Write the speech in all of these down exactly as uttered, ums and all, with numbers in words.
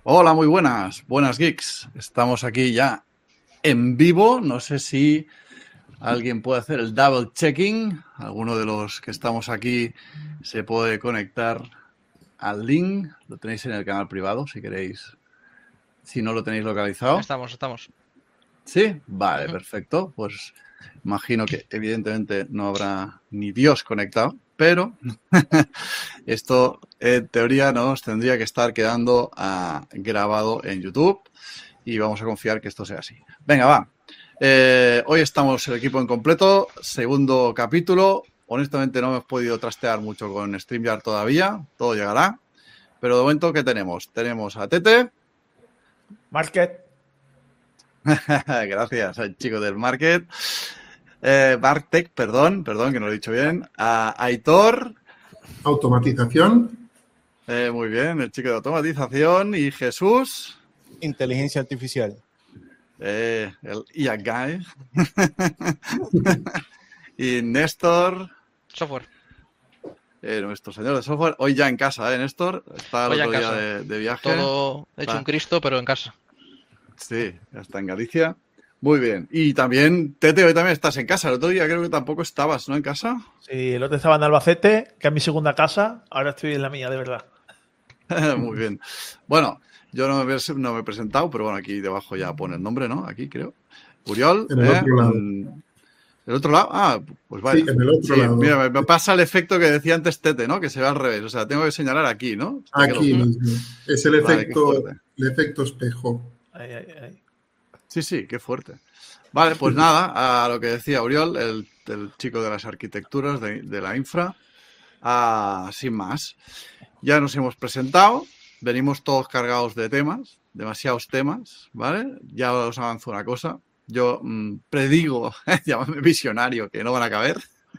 Hola, muy buenas, buenas geeks. Estamos aquí ya en vivo. No sé si alguien puede hacer el double checking. Alguno de los que estamos aquí se puede conectar al link. Lo tenéis en el canal privado si queréis. Si no lo tenéis localizado. Estamos, estamos. ¿Sí? Vale, Ujú. perfecto. Pues imagino que evidentemente no habrá ni Dios conectado, pero esto en teoría nos tendría que estar quedando uh, grabado en YouTube y vamos a confiar que esto sea así. Venga, va. Eh, hoy estamos el equipo en completo, segundo capítulo. Honestamente no hemos podido trastear mucho con StreamYard todavía, todo llegará. Pero de momento, ¿qué tenemos? Tenemos a Tete. Market. Gracias al chico del Market. Eh, Bartek, perdón, perdón, que no lo he dicho bien. A Aitor. Automatización. Eh, muy bien, el chico de automatización. Y Jesús. Inteligencia artificial. Eh, el I A Guy. Y Néstor. Software. Eh, nuestro señor de software. Hoy ya en casa, ¿eh, Néstor? Está el Hoy ya otro en día casa. de, de viaje. Todo hecho Va. un Cristo, pero en casa. Sí, ya está en Galicia. Muy bien. Y también, Tete, hoy también estás en casa. El otro día creo que tampoco estabas, ¿no? En casa. Sí, el otro estaba en Albacete, que es mi segunda casa. Ahora estoy en la mía, de verdad. Muy bien. Bueno, yo no me, no me he presentado, pero bueno, aquí debajo ya pone el nombre, ¿no? Aquí creo. Uriol. En el ¿eh? otro lado. ¿El otro lado? Ah, pues vaya. Sí, en el otro sí, lado. Mira, me pasa el efecto que decía antes Tete, ¿no? Que se ve al revés. O sea, tengo que señalar aquí, ¿no? Aquí mismo. Es el Vale, efecto, el efecto espejo. Ahí, ahí, ahí. Sí, sí, qué fuerte. Vale, pues nada, a lo que decía Uriol, el, el chico de las arquitecturas de, de la infra, a, sin más. Ya nos hemos presentado, venimos todos cargados de temas, demasiados temas, ¿vale? Ya os avanzo una cosa. Yo mmm, predigo, llámame visionario, que no van a caber.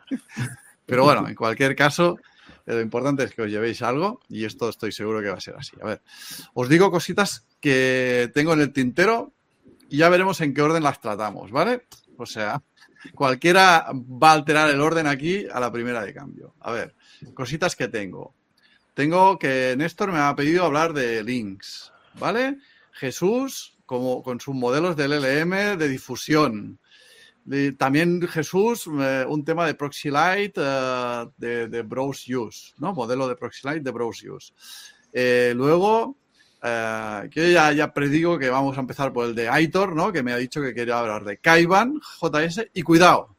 Pero bueno, en cualquier caso, eh, lo importante es que os llevéis algo y esto estoy seguro que va a ser así. A ver, os digo cositas que tengo en el tintero y ya veremos en qué orden las tratamos, ¿vale? O sea, cualquiera va a alterar el orden aquí a la primera de cambio. A ver, cositas que tengo. Tengo que Néstor me ha pedido hablar de links, ¿vale? Jesús, como con sus modelos del L M de difusión. De, también Jesús, eh, un tema de Proxy Lite uh, de, de Browse Use, ¿no? Modelo de Proxy Lite de Browse Use. Eh, luego, eh, que ya, ya predigo que vamos a empezar por el de Aitor, ¿no? Que me ha dicho que quería hablar de Kaiban, J S. Y cuidado,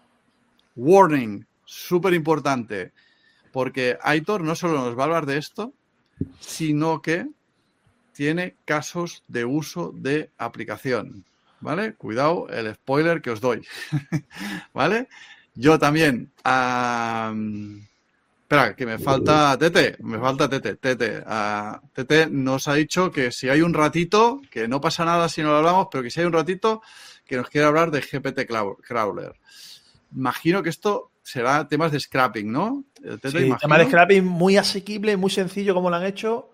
warning, súper importante. Porque Aitor no solo nos va a hablar de esto, sino que tiene casos de uso de aplicación, ¿vale? Cuidado el spoiler que os doy, ¿vale? Yo también... Um, espera, que me falta Tete, me falta Tete, Tete. Uh, Tete nos ha dicho que si hay un ratito, que no pasa nada si no lo hablamos, pero que si hay un ratito, que nos quiere hablar de G P T Crawler. Imagino que esto será temas de scrapping, ¿no? Tete, sí, imagino. Tema de scrapping muy asequible, muy sencillo como lo han hecho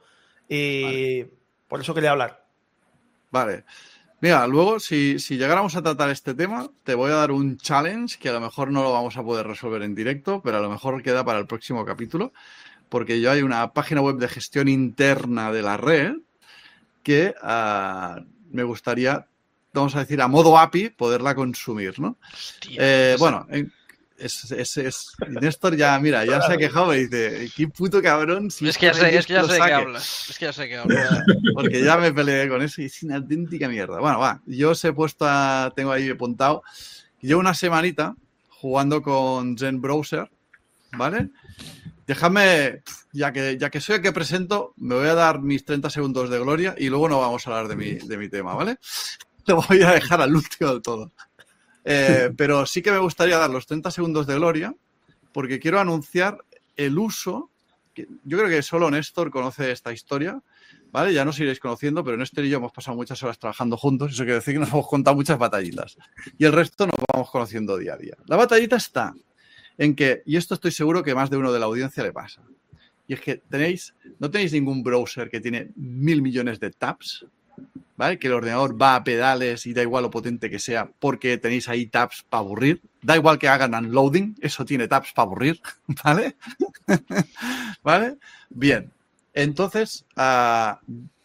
y vale. Por eso quería hablar. Vale. Mira, luego si, si llegáramos a tratar este tema, te voy a dar un challenge que a lo mejor no lo vamos a poder resolver en directo, pero a lo mejor queda para el próximo capítulo, porque ya hay una página web de gestión interna de la red que uh, me gustaría, vamos a decir, a modo A P I, poderla consumir, ¿no? Hostia, eh, bueno, en, Es, es, es, Néstor ya, mira, ya se ha quejado y dice, qué puto cabrón. Si es, que ya sé, es que ya sé de qué hablas. Es que ya sé de qué hablas. Porque ya me peleé con eso y es una auténtica mierda. Bueno, va, yo os he puesto, a, tengo ahí apuntado, llevo una semanita jugando con Zen Browser, ¿vale? Dejadme, ya que, ya que soy el que presento, me voy a dar mis treinta segundos de gloria y luego no vamos a hablar de mi, de mi tema, ¿vale? Lo voy a dejar al último del todo. Eh, pero sí que me gustaría dar los treinta segundos de gloria porque quiero anunciar el uso, que yo creo que solo Néstor conoce esta historia, ¿vale? Ya nos iréis conociendo, pero Néstor y yo hemos pasado muchas horas trabajando juntos, eso quiere decir que nos hemos contado muchas batallitas y el resto nos vamos conociendo día a día. La batallita está en que, y esto estoy seguro que más de uno de la audiencia le pasa, y es que tenéis, no tenéis ningún browser que tiene mil millones de tabs, ¿vale? Que el ordenador va a pedales y da igual lo potente que sea porque tenéis ahí tabs para aburrir. Da igual que hagan unloading, eso tiene tabs para aburrir, ¿vale? ¿Vale? Bien. Entonces, uh,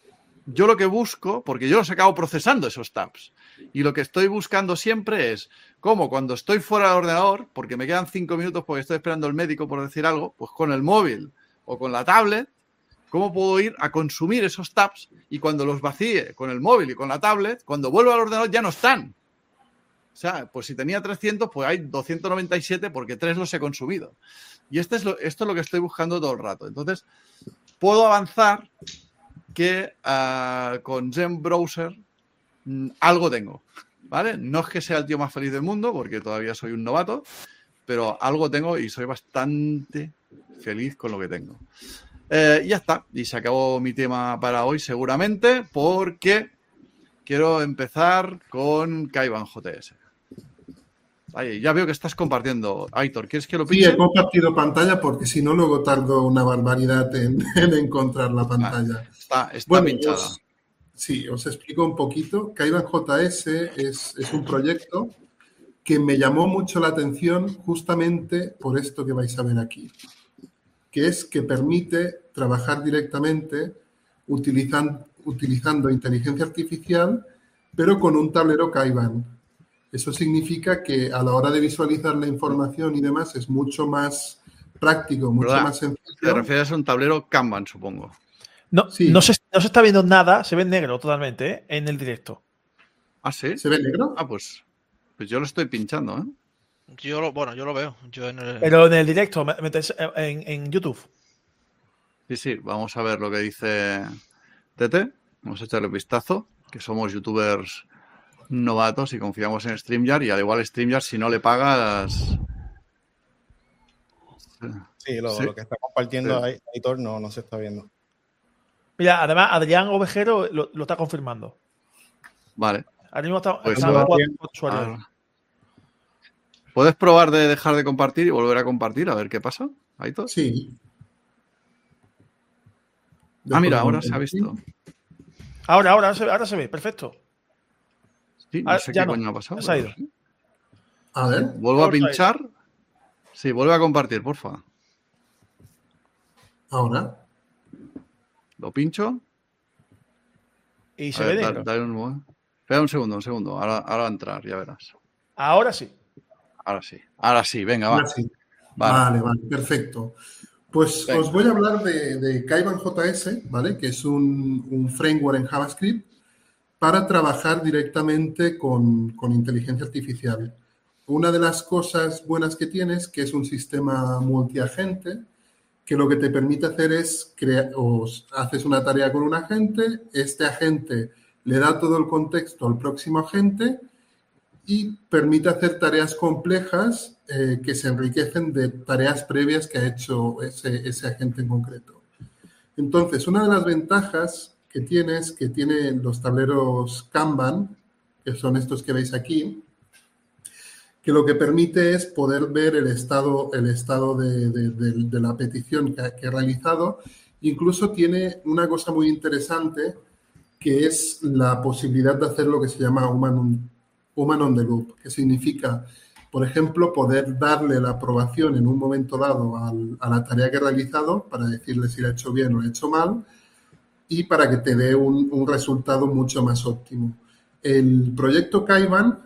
yo lo que busco, porque yo los acabo procesando esos tabs, y lo que estoy buscando siempre es cómo cuando estoy fuera del ordenador, porque me quedan cinco minutos porque estoy esperando al médico por decir algo, pues con el móvil o con la tablet, cómo puedo ir a consumir esos tabs y cuando los vacíe con el móvil y con la tablet, cuando vuelvo al ordenador ya no están. O sea, pues si tenía trescientos, pues hay doscientos noventa y siete porque tres los he consumido. Y este es lo, esto es lo que estoy buscando todo el rato. Entonces, puedo avanzar que uh, con Zen Browser mmm, algo tengo, ¿vale? No es que sea el tío más feliz del mundo, porque todavía soy un novato, pero algo tengo y soy bastante feliz con lo que tengo. Eh, y ya está. Y se acabó mi tema para hoy seguramente, porque quiero empezar con Kaiban J S. Ay, ya veo que estás compartiendo. Aitor, ¿quieres que lo pinche? Sí, he compartido pantalla porque si no luego tardo una barbaridad en, en encontrar la pantalla. Ah, está está bueno, pinchada. Os, sí, os explico un poquito. Kaiban J S es, es un proyecto que me llamó mucho la atención justamente por esto que vais a ver aquí, que es que permite trabajar directamente utilizando, utilizando inteligencia artificial, pero con un tablero Kaiban. Eso significa que a la hora de visualizar la información y demás es mucho más práctico, mucho ¿verdad? más sencillo. Te refieres a un tablero Kanban, supongo. No, Sí. no, se, no se está viendo nada, se ve en negro totalmente, ¿eh? En el directo. ¿Ah, sí? ¿Se ve negro? Ah, pues, pues yo lo estoy pinchando, ¿eh? Yo lo, bueno, yo lo veo. Yo en el... Pero en el directo, metes en, en YouTube. Sí, sí, vamos a ver lo que dice Tete. Vamos a echarle un vistazo, que somos youtubers novatos y confiamos en StreamYard, y al igual StreamYard, si no le pagas... Sí, lo, Sí. lo que está compartiendo Sí. ahí, Aitor no, no se está viendo. Mira, además, Adrián Ovejero lo, lo está confirmando. Vale. Ahora mismo está, Pues están va cuatro bien. usuarios. Ahora. ¿Puedes probar de dejar de compartir y volver a compartir? A ver qué pasa. Aitor. Sí. Ah, mira, Dejo ahora de se ha visto. Ahora, ahora, ahora se, ahora se ve, perfecto. Sí, no Ah, sé ya qué no, coño ha pasado. ya se ha pero ido. sí. A ver, Vuelvo a Ahora se ha ido. pinchar. Sí, vuelve a compartir, porfa. ahora. Lo pincho. Y A se ver, ve da- negro. dale un momento. Espera un segundo, un segundo. Ahora, ahora va a entrar, ya verás. Ahora sí. Ahora sí. Ahora sí, venga, va. Ahora sí. Vale. Vale, vale, perfecto. Pues Venga. os voy a hablar de, de Kaiban J S, ¿vale? Que es un, un framework en JavaScript para trabajar directamente con, con inteligencia artificial. Una de las cosas buenas que tiene es que es un sistema multiagente, que lo que te permite hacer es crear, o haces una tarea con un agente, este agente le da todo el contexto al próximo agente y permite hacer tareas complejas eh, que se enriquecen de tareas previas que ha hecho ese, ese agente en concreto. Entonces, una de las ventajas que tiene es que tiene los tableros Kanban, que son estos que veis aquí, que lo que permite es poder ver el estado, el estado de, de, de, de la petición que ha, que ha realizado. Incluso tiene una cosa muy interesante, que es la posibilidad de hacer lo que se llama human, human on the loop, que significa, por ejemplo, poder darle la aprobación en un momento dado al, a la tarea que ha realizado para decirle si la ha hecho bien o la ha hecho mal y para que te dé un, un resultado mucho más óptimo. El proyecto Kaiban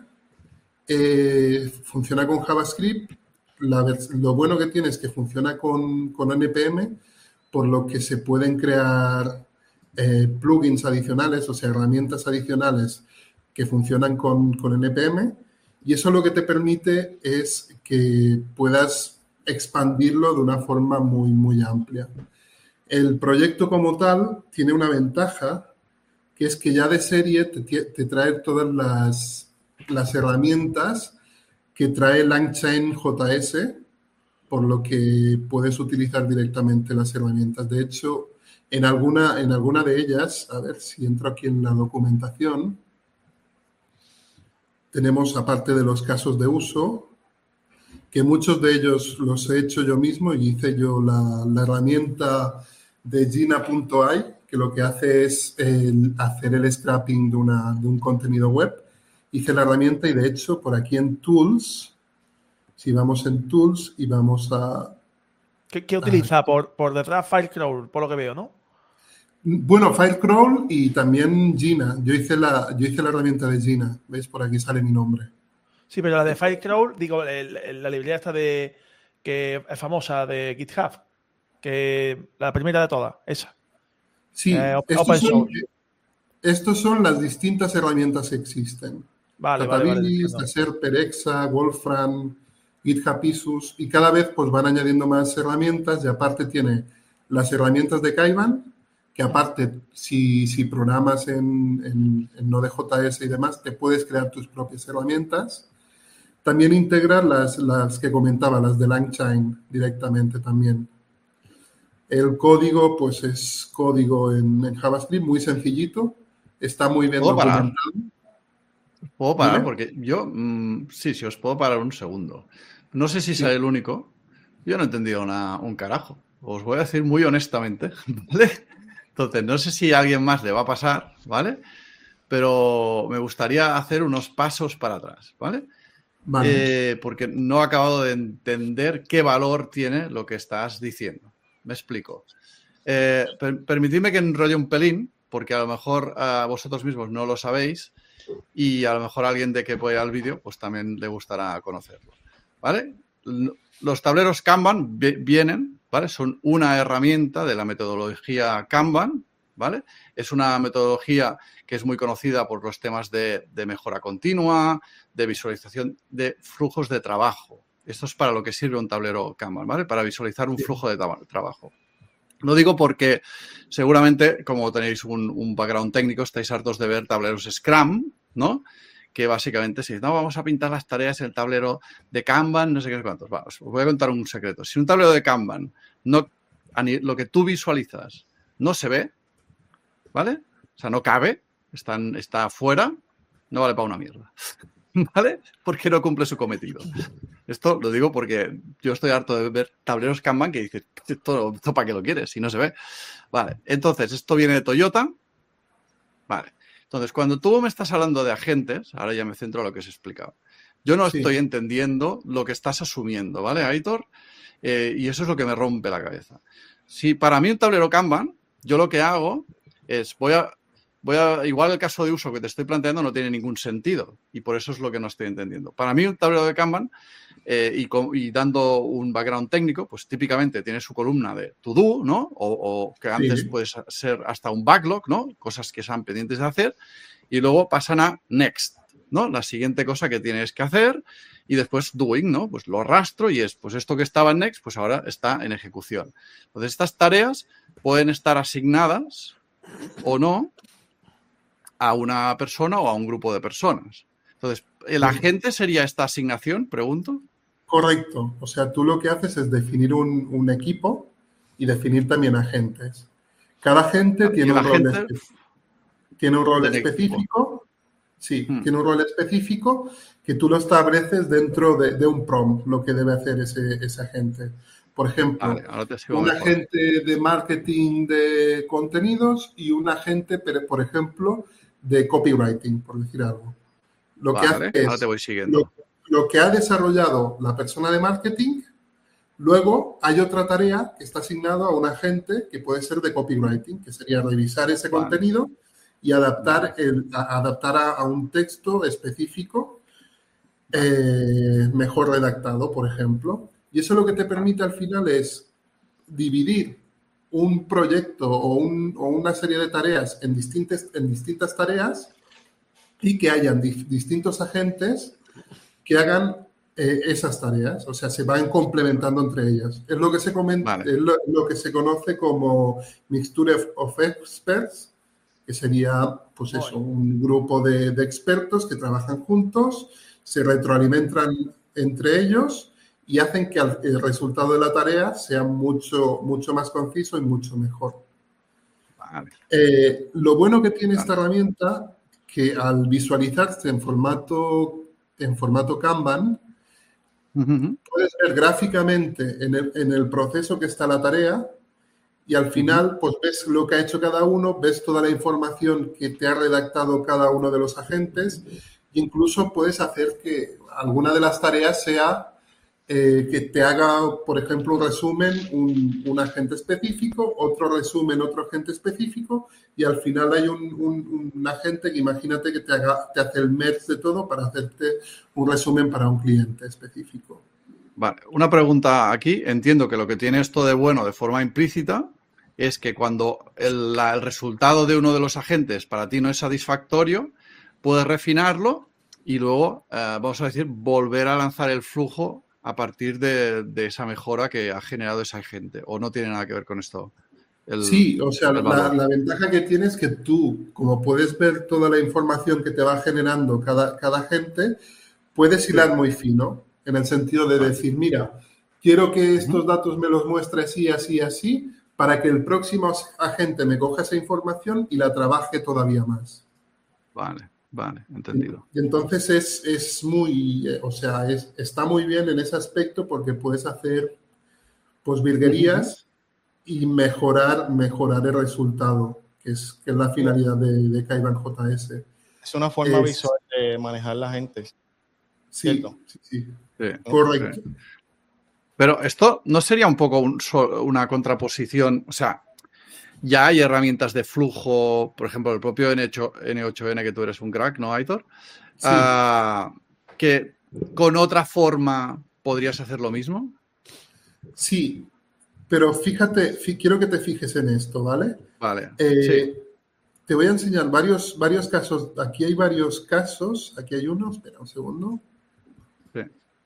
eh, funciona con JavaScript. La, lo bueno que tiene es que funciona con, con N P M, por lo que se pueden crear eh, plugins adicionales, o sea, herramientas adicionales que funcionan con, con N P M, y eso lo que te permite es que puedas expandirlo de una forma muy, muy amplia. El proyecto como tal tiene una ventaja, que es que ya de serie te, te trae todas las, las herramientas que trae LangChain J S, por lo que puedes utilizar directamente las herramientas. De hecho, en alguna, en alguna de ellas, a ver si entro aquí en la documentación, tenemos, aparte de los casos de uso, que muchos de ellos los he hecho yo mismo y hice yo la, la herramienta de Gina punto a i, que lo que hace es el, hacer el scrapping de, una, de un contenido web. Hice la herramienta y, de hecho, por aquí en Tools, si vamos en Tools y vamos a... ¿Qué, qué utiliza? Por, por detrás Filecrawl, por lo que veo, ¿no? Bueno, Filecrawl y también Gina. Yo hice la, yo hice la herramienta de Gina. ¿Veis? Por aquí sale mi nombre. Sí, pero la de Filecrawl, digo, el, el, la librería esta de que es famosa de GitHub, que la primera de todas, esa. Sí, eh, estos, open son, source. estos son las distintas herramientas que existen. Vale, vale, vale. Databilis, Acerper, Exa, Wolfram, GitHub Issues, y cada vez pues van añadiendo más herramientas, y aparte tiene las herramientas de Kaiban, que aparte, si, si programas en, en, en Node.js y demás, te puedes crear tus propias herramientas. También integra las, las que comentaba, las de LangChain directamente también. El código, pues es código en, en JavaScript, muy sencillito, está muy bien ¿Puedo parar? documentado. Puedo parar ¿Dime? porque yo, mmm, sí, sí, os puedo parar un segundo. No sé si sí. Soy el único. Yo no he entendido una, un carajo. Os voy a decir muy honestamente, ¿vale? Entonces, no sé si a alguien más le va a pasar, ¿vale? Pero me gustaría hacer unos pasos para atrás, ¿vale? Vale. Eh, porque no he acabado de entender qué valor tiene lo que estás diciendo. Me explico. Eh, per permitidme que enrolle un pelín, porque a lo mejor uh, vosotros mismos no lo sabéis y a lo mejor a alguien de que pueda el vídeo pues también le gustará conocerlo, ¿vale? Los tableros Kanban vienen, ¿vale? Son una herramienta de la metodología Kanban, ¿vale? Es una metodología que es muy conocida por los temas de, de mejora continua, de visualización de flujos de trabajo. Esto es para lo que sirve un tablero Kanban, ¿vale? Para visualizar un flujo de trabajo. Lo digo porque seguramente, como tenéis un, un background técnico, estáis hartos de ver tableros Scrum, ¿no? Que básicamente, si no, vamos a pintar las tareas en el tablero de Kanban, no sé qué cuántos. Va, os voy a contar un secreto. Si un tablero de Kanban, no, lo que tú visualizas no se ve, ¿vale? O sea, no cabe, está, está fuera, no vale para una mierda, ¿vale? Porque no cumple su cometido. Esto lo digo porque yo estoy harto de ver tableros Kanban que dices, ¿esto, esto para qué lo quieres? Si no se ve. Vale, entonces, esto viene de Toyota. Vale. Entonces, cuando tú me estás hablando de agentes, ahora ya me centro en lo que os he explicado. Yo no sí. estoy entendiendo lo que estás asumiendo, ¿vale, Aitor? Eh, y eso es lo que me rompe la cabeza. Si para mí un tablero Kanban, yo lo que hago es, voy a, voy a, igual el caso de uso que te estoy planteando no tiene ningún sentido y por eso es lo que no estoy entendiendo. Para mí un tablero de Kanban, eh, y, con, y dando un background técnico, pues típicamente tiene su columna de to-do, ¿no? O, o que antes sí. puede ser hasta un backlog, ¿no? Cosas que sean pendientes de hacer y luego pasan a next, ¿no? La siguiente cosa que tienes que hacer y después doing, ¿no? Pues lo arrastro y es, pues esto que estaba en next, pues ahora está en ejecución. Entonces, estas tareas pueden estar asignadas o no a una persona o a un grupo de personas. Entonces, ¿el agente sería esta asignación, pregunto? Correcto. O sea, tú lo que haces es definir un, un equipo y definir también agentes. Cada agente ah, tiene, un agente rol tiene un rol específico. Equipo. Sí, hmm. tiene un rol específico que tú lo estableces dentro de, de un prompt, lo que debe hacer ese, ese agente. Por ejemplo, vale, un mejor. agente de marketing de contenidos y un agente, por ejemplo, de copywriting, por decir algo. Lo vale, que hace es, ahora te voy siguiendo. Lo, lo que ha desarrollado la persona de marketing, luego hay otra tarea que está asignada a un agente que puede ser de copywriting, que sería revisar ese vale. contenido y adaptar, el, a, adaptar a, a un texto específico eh, mejor redactado, por ejemplo. Y eso lo que te permite al final es dividir un proyecto o, un, o una serie de tareas en distintas, en distintas tareas y que hayan di, distintos agentes que hagan eh, esas tareas. O sea, se van complementando entre ellas. Es lo que se, comenta, vale. es lo, lo que se conoce como Mixture of Experts, que sería, pues eso, un grupo de, de expertos que trabajan juntos, se retroalimentan entre ellos y hacen que el resultado de la tarea sea mucho, mucho más conciso y mucho mejor. Vale. Eh, lo bueno que tiene vale. esta herramienta, que al visualizarse en formato, en formato Kanban, uh-huh. puedes ver gráficamente en el, en el proceso que está la tarea y al final uh-huh. pues ves lo que ha hecho cada uno, ves toda la información que te ha redactado cada uno de los agentes, incluso puedes hacer que alguna de las tareas sea eh, que te haga, por ejemplo, un resumen, un, un agente específico, otro resumen, otro agente específico, y al final hay un, un, un agente que imagínate que te, haga, te hace el merge de todo para hacerte un resumen para un cliente específico. Vale, una pregunta aquí. Entiendo que lo que tiene esto de bueno de forma implícita es que cuando el, la, el resultado de uno de los agentes para ti no es satisfactorio, puedes refinarlo y luego, eh, vamos a decir, volver a lanzar el flujo a partir de, de esa mejora que ha generado ese agente. ¿O no tiene nada que ver con esto? El, sí, o sea, la, la ventaja que tiene es que tú, como puedes ver toda la información que te va generando cada, cada agente, puedes hilar sí. muy fino, en el sentido de decir, mira, quiero que estos datos me los muestre así, así, así, para que el próximo agente me coja esa información y la trabaje todavía más. Vale. Vale, entendido. Y entonces es, es muy, o sea, es, está muy bien en ese aspecto porque puedes hacer pues virguerías uh-huh. y mejorar, mejorar el resultado, que es, que es la finalidad de, de Kaiban J S. Es una forma es, visual de manejar la gente. Sí, ¿cierto? sí, sí. sí. Correcto. Sí. Pero esto no sería un poco un, una contraposición, o sea, ya hay herramientas de flujo, por ejemplo, el propio N ocho N, que tú eres un crack, ¿no, Aitor? Sí. Uh, que con otra forma podrías hacer lo mismo. Sí, pero fíjate, quiero que te fijes en esto, ¿vale? Vale, eh, sí. Te voy a enseñar varios, varios casos. Aquí hay varios casos. Aquí hay uno, espera un segundo. Sí.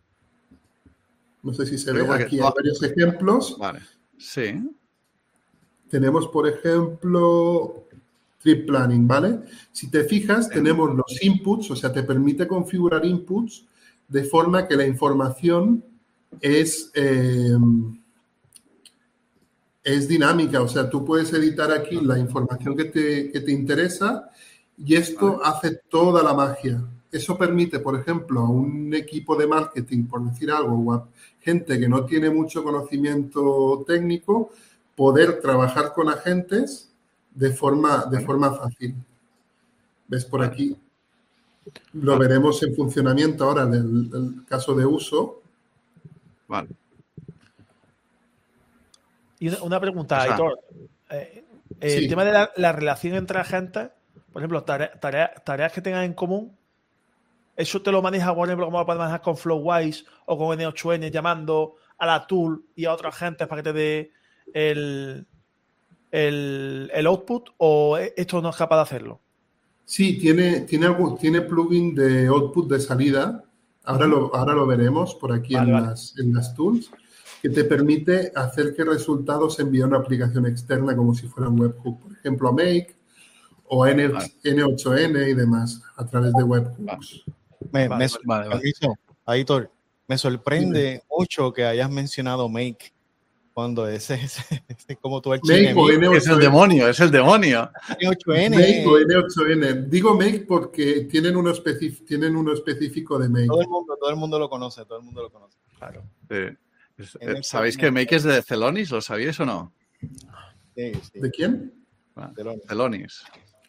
No sé si se pero ve. Aquí hay no. varios ejemplos. Vale, sí. Tenemos, por ejemplo, trip planning, ¿vale? Si te fijas, sí. tenemos los inputs, o sea, te permite configurar inputs de forma que la información es, eh, es dinámica. O sea, tú puedes editar aquí la información que te, que te interesa y esto vale. hace toda la magia. Eso permite, por ejemplo, a un equipo de marketing, por decir algo, o a gente que no tiene mucho conocimiento técnico, poder trabajar con agentes de forma, de forma fácil. ¿Ves por aquí? Lo vale. veremos en funcionamiento ahora en el, el caso de uso. Vale. Y una, una pregunta, o sea, Aitor. Eh, eh, sí. El tema de la, la relación entre agentes, por ejemplo, tare, tare, tareas que tengan en común, ¿eso te lo maneja Warner Bros. Como lo puedes manejar con Flowwise o con N ocho N llamando a la tool y a otros agentes para que te dé El, el, el output, o esto no es capaz de hacerlo? Sí, tiene, tiene, algún, tiene plugin de output de salida. Ahora, uh-huh. lo, ahora lo veremos por aquí vale, en, vale. Las, en las tools, que te permite hacer que resultados se envíen a una aplicación externa como si fuera un webhook. Por ejemplo, a Make o a N ocho N y demás a través de webhooks. Me, vale, me, vale, vale. Aitor, me sorprende Dime. mucho que hayas mencionado Make. Cuando ese es como tú el Make o N ocho N. Es el demonio, es el demonio. N ocho N. Make o N ocho N. Digo Make porque tienen uno, específico, tienen uno específico de Make. Todo el mundo, todo el mundo lo conoce, todo el mundo lo conoce. Claro. Sí. Es, ¿Sabéis que Make es de Celonis? ¿Lo sabíais o no? Sí, sí. ¿De quién? Ah, Celonis.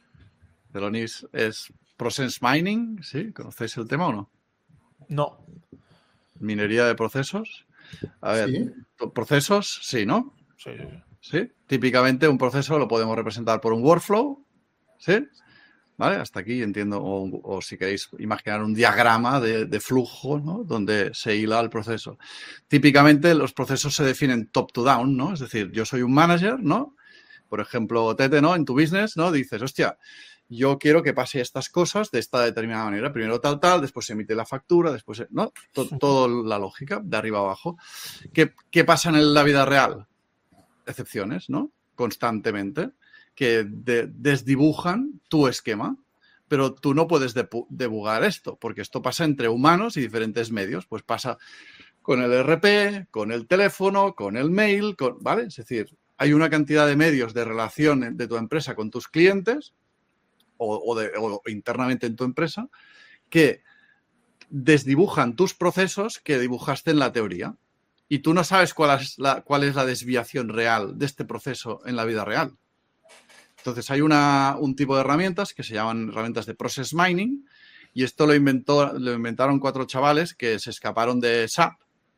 Celonis es Process Mining, ¿sí? ¿Conocéis el tema o no? No. Minería de procesos. A ver, ¿sí? Procesos, sí, ¿no? Sí. Sí. Típicamente un proceso lo podemos representar por un workflow, ¿sí? ¿Vale? Hasta aquí entiendo, o, o si queréis imaginar un diagrama de, de flujo, ¿no? Donde se hila el proceso. Típicamente los procesos se definen top to down, ¿no? Es decir, yo soy un manager, ¿no? Por ejemplo, Tete, ¿no? En tu business, ¿no? Dices, hostia, yo quiero que pase estas cosas de esta determinada manera. Primero tal, tal, después se emite la factura, después, ¿no? Todo, todo la lógica, de arriba a abajo. ¿Qué, qué pasa en la vida real? Excepciones, ¿no? Constantemente, que de, desdibujan tu esquema, pero tú no puedes debugar esto, porque esto pasa entre humanos y diferentes medios. Pues pasa con el E R P, con el teléfono, con el mail, con, ¿vale? Es decir, hay una cantidad de medios de relación de tu empresa con tus clientes o, o, de, o internamente en tu empresa que desdibujan tus procesos que dibujaste en la teoría. Y tú no sabes cuál es, la, cuál es la desviación real de este proceso en la vida real. Entonces, hay una, un tipo de herramientas que se llaman herramientas de Process Mining y esto lo, inventó, lo inventaron cuatro chavales que se escaparon de S A P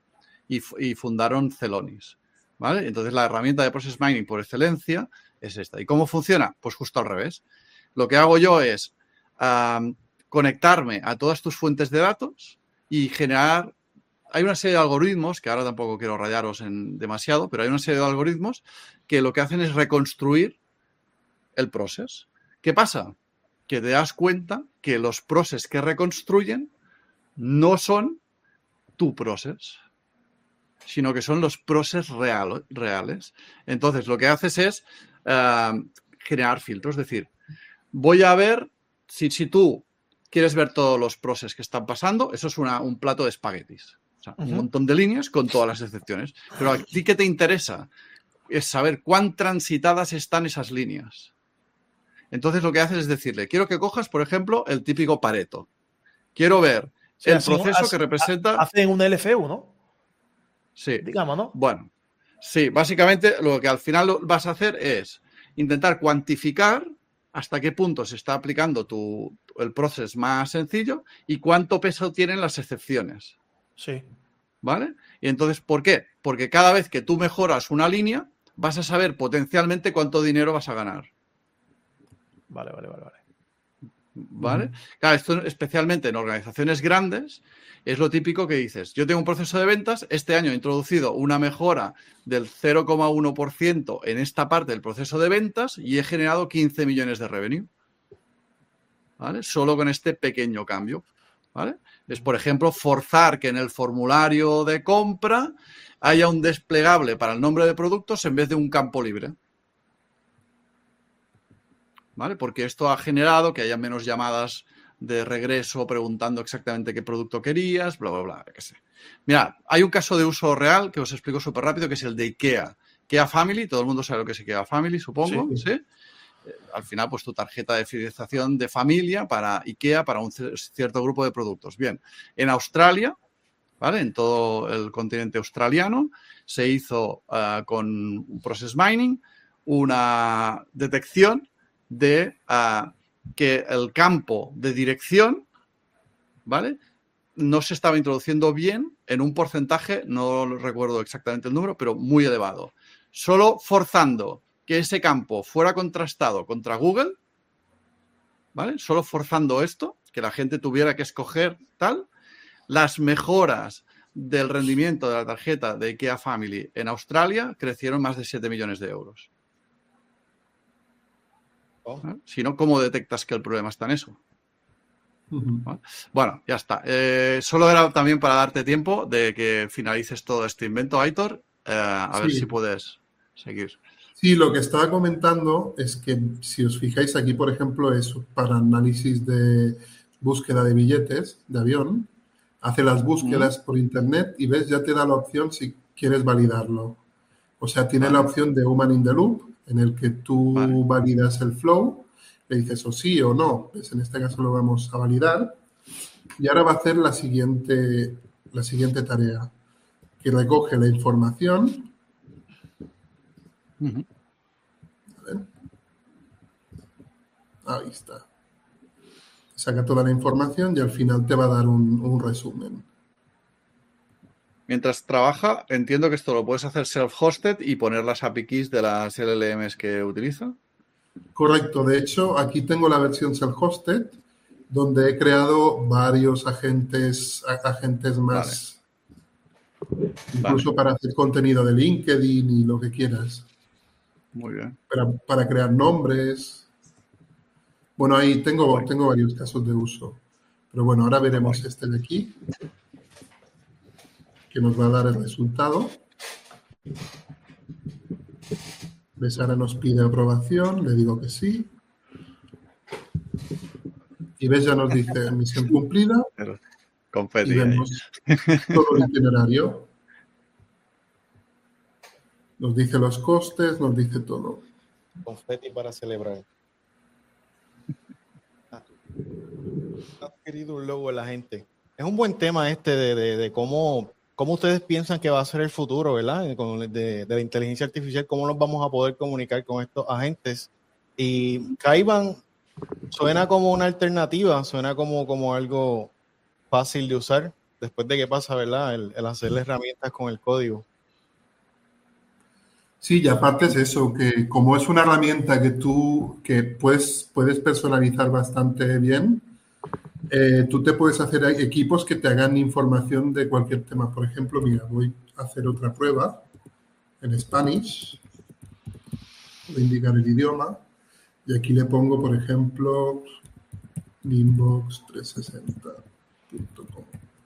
y, y fundaron Celonis, ¿vale? Entonces la herramienta de Process Mining por excelencia es esta. ¿Y cómo funciona? Pues justo al revés. Lo que hago yo es um, conectarme a todas tus fuentes de datos y generar... Hay una serie de algoritmos, que ahora tampoco quiero rayaros en demasiado, pero hay una serie de algoritmos que lo que hacen es reconstruir el process. ¿Qué pasa? Que te das cuenta que los process que reconstruyen no son tu process, sino que son los process real, reales. Entonces, lo que haces es uh, generar filtros. Es decir, voy a ver si, si tú quieres ver todos los process que están pasando, eso es una, un plato de espaguetis. O sea, uh-huh. Un montón de líneas con todas las excepciones. Pero a ti, ¿qué te interesa? Es saber cuán transitadas están esas líneas. Entonces, lo que haces es decirle, quiero que cojas, por ejemplo, el típico Pareto. Quiero ver sí, el así, proceso así, que representa... Hacen un L F U, ¿no? Sí. Digamos, ¿no? Bueno, sí, básicamente lo que al final vas a hacer es intentar cuantificar hasta qué punto se está aplicando tu, el proceso más sencillo y cuánto peso tienen las excepciones. Sí. ¿Vale? Y entonces, ¿por qué? Porque cada vez que tú mejoras una línea, vas a saber potencialmente cuánto dinero vas a ganar. Vale, vale, vale, vale. ¿Vale? Claro, esto especialmente en organizaciones grandes es lo típico que dices, yo tengo un proceso de ventas, este año he introducido una mejora del cero coma uno por ciento en esta parte del proceso de ventas y he generado quince millones de revenue. ¿Vale? Solo con este pequeño cambio. ¿Vale? Es, por ejemplo, forzar que en el formulario de compra haya un desplegable para el nombre de productos en vez de un campo libre. ¿Vale? Porque esto ha generado que haya menos llamadas de regreso preguntando exactamente qué producto querías, bla, bla, bla, qué sé. Mira, hay un caso de uso real que os explico súper rápido, que es el de IKEA. IKEA Family, todo el mundo sabe lo que es IKEA Family, supongo, ¿sí? ¿Sí? Al final, pues tu tarjeta de fidelización de familia para IKEA, para un cierto grupo de productos. Bien, en Australia, ¿vale? En todo el continente australiano, se hizo uh, con Process Mining una detección de uh, que el campo de dirección, ¿vale? No se estaba introduciendo bien en un porcentaje, no recuerdo exactamente el número, pero muy elevado. Solo forzando que ese campo fuera contrastado contra Google, ¿vale? Solo forzando esto, que la gente tuviera que escoger tal, las mejoras del rendimiento de la tarjeta de IKEA Family en Australia crecieron más de siete millones de euros. ¿Vale? Si no, ¿cómo detectas que el problema está en eso? ¿Vale? Bueno, ya está. Eh, solo era también para darte tiempo de que finalices todo este invento, Aitor. Eh, a sí. ver si puedes seguir. Sí, lo que estaba comentando es que si os fijáis aquí, por ejemplo, es para análisis de búsqueda de billetes de avión, hace las búsquedas mm. por internet y ves, ya te da la opción si quieres validarlo. O sea, tiene vale. la opción de Human in the Loop, en el que tú vale. validas el flow, le dices o sí o no, pues en este caso lo vamos a validar. Y ahora va a hacer la siguiente, la siguiente tarea, que recoge la información. Uh-huh. A ver. Ahí está. Saca toda la información y al final te va a dar un, un resumen. Mientras trabaja, entiendo que esto lo puedes hacer self-hosted y poner las A P I keys de las L L Ms que utiliza. Correcto. De hecho, aquí tengo la versión self-hosted, donde he creado varios agentes, agentes más, vale. incluso vale. para hacer contenido de LinkedIn y lo que quieras. Muy bien. Para, para crear nombres. Bueno, ahí tengo, tengo varios casos de uso. Pero bueno, ahora veremos Muy. este de aquí, que nos va a dar el resultado. ¿Ves? Ahora nos pide aprobación, le digo que sí. Y ves, ya nos dice misión cumplida. Confeti. Y vemos todo el itinerario. Nos dice los costes, nos dice todo. Confeti para celebrar. Ha querido un logo de la gente. Es un buen tema este de, de, de cómo, cómo ustedes piensan que va a ser el futuro, ¿verdad? Con, de, de la inteligencia artificial, cómo nos vamos a poder comunicar con estos agentes. Y Kaiban suena como una alternativa, suena como, como algo fácil de usar. después de que pasa, ¿verdad? El, el hacerle herramientas con el código. Sí, y aparte es eso, que como es una herramienta que tú que puedes, puedes personalizar bastante bien, eh, tú te puedes hacer equipos que te hagan información de cualquier tema. Por ejemplo, mira, voy a hacer otra prueba en Spanish. Voy a indicar el idioma. Y aquí le pongo, por ejemplo, Ninbox trescientos sesenta punto com.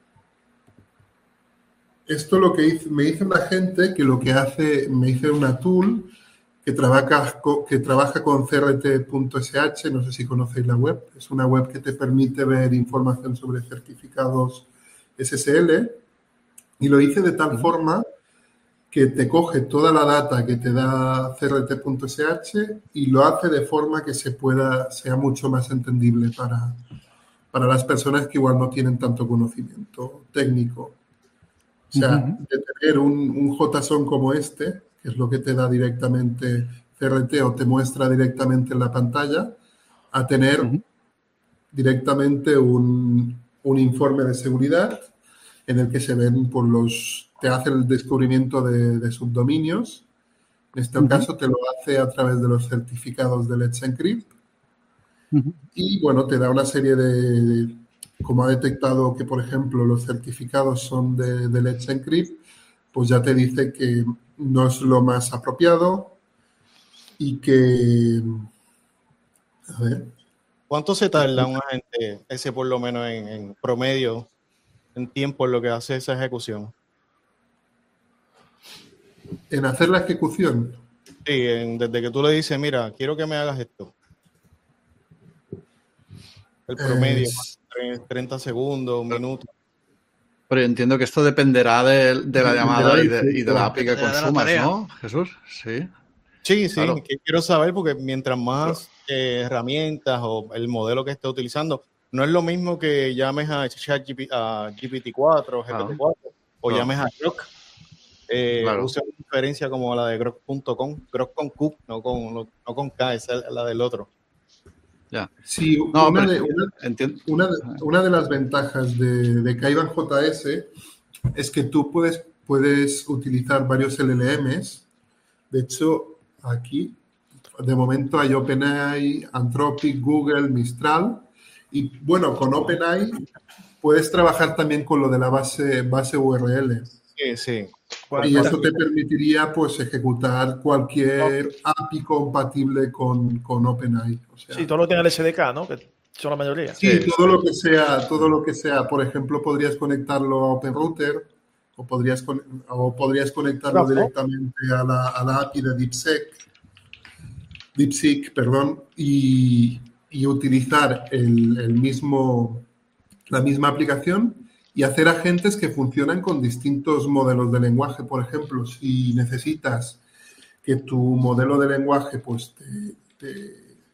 Esto lo que hizo, me hizo una gente que lo que hace, me hice una tool que trabaja, que trabaja con C R T punto S H, no sé si conocéis la web, es una web que te permite ver información sobre certificados S S L y lo hice de tal forma que te coge toda la data que te da C R T punto S H y lo hace de forma que se pueda, sea mucho más entendible para, para las personas que igual no tienen tanto conocimiento técnico. O sea, uh-huh. de tener un, un JSON como este, que es lo que te da directamente C R T o te muestra directamente en la pantalla, a tener uh-huh. directamente un, un informe de seguridad en el que se ven por los, te hace el descubrimiento de, de subdominios. En este uh-huh. caso te lo hace a través de los certificados de Let's Encrypt. Uh-huh. Y bueno, te da una serie de, de como ha detectado que, por ejemplo, los certificados son de, de Let's Encrypt, pues ya te dice que no es lo más apropiado y que... A ver. ¿Cuánto se tarda un agente ese por lo menos en, en promedio, en tiempo en lo que hace esa ejecución? ¿En hacer la ejecución? Sí, en, desde que tú le dices, mira, quiero que me hagas esto. El promedio, es... treinta segundos, un minuto. Pero entiendo que esto dependerá de, de la llamada y de, y de la A P I que consumas, ¿no, Jesús? Sí. Sí, sí, claro. Que quiero saber porque mientras más eh, herramientas o el modelo que esté utilizando, no es lo mismo que llames a ChatGPT, a G P T cuatro, G P T cuatro, claro. o claro. llames a Grok. Eh, claro. Use una diferencia como la de Grok punto com, Grok con Q, no con, no, no con K, esa es la del otro. Ya. Sí, no, una, pero, de, una, una, de, una de las ventajas de, de Kaiban J S es que tú puedes, puedes utilizar varios L L Ms. De hecho, aquí, de momento hay OpenAI, Anthropic, Google, Mistral. Y bueno, con OpenAI puedes trabajar también con lo de la base, base U R L. Sí, sí. Y eso te permitiría pues ejecutar cualquier A P I compatible con, con OpenAI. O sea, sí, todo lo que tenga el S D K, ¿no? Que son la mayoría. Sí, sí, todo lo que sea, todo lo que sea. Por ejemplo, podrías conectarlo a OpenRouter o podrías, o podrías conectarlo claro. directamente a la, a la A P I de DeepSeek, DeepSeek, perdón, y, y utilizar el, el mismo, la misma aplicación y hacer agentes que funcionan con distintos modelos de lenguaje. Por ejemplo, si necesitas que tu modelo de lenguaje pues, te, te,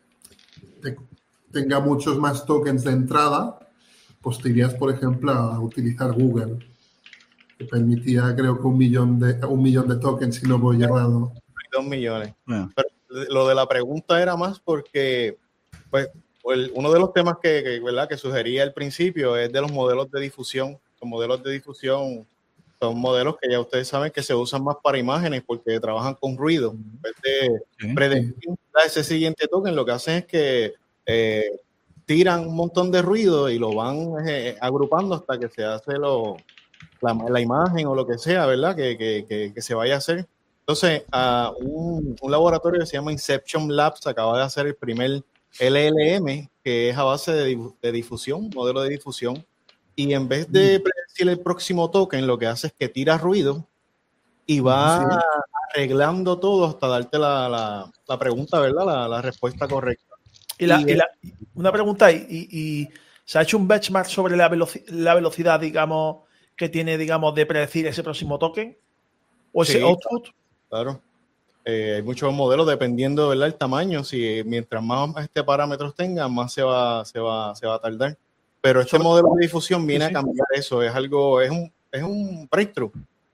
te tenga muchos más tokens de entrada, pues te irías, por ejemplo, a utilizar Google, que permitía, creo que un millón de, un millón de tokens, si no voy errado. Dos millones. Yeah. Pero lo de la pregunta era más porque, pues, el, uno de los temas que, que, ¿verdad? que sugería al principio es de los modelos de difusión. Los modelos de difusión son modelos que ya ustedes saben que se usan más para imágenes porque trabajan con ruido. En vez de sí. predecir ese siguiente token, lo que hacen es que eh, tiran un montón de ruido y lo van eh, agrupando hasta que se hace lo, la, la imagen o lo que sea, ¿verdad? Que, que, que, que se vaya a hacer. Entonces, uh, un, un laboratorio que se llama Inception Labs acaba de hacer el primer L L M, que es a base de, de difusión, modelo de difusión, y en vez de predecir el próximo token, lo que hace es que tira ruido y va sí. arreglando todo hasta darte la, la, la pregunta, ¿verdad? La, la respuesta correcta. Y, la, y, y la, una pregunta, y, y ¿se ha hecho un benchmark sobre la, veloci la velocidad, digamos, que tiene, digamos, de predecir ese próximo token? ¿O ese sí, output? Claro. Eh, hay muchos modelos dependiendo, ¿verdad? El tamaño. Si mientras más este parámetros tenga, más se va, se va, se va a tardar. Pero este modelo de difusión viene sí, sí. a cambiar eso. Es algo, es un, es un breakthrough.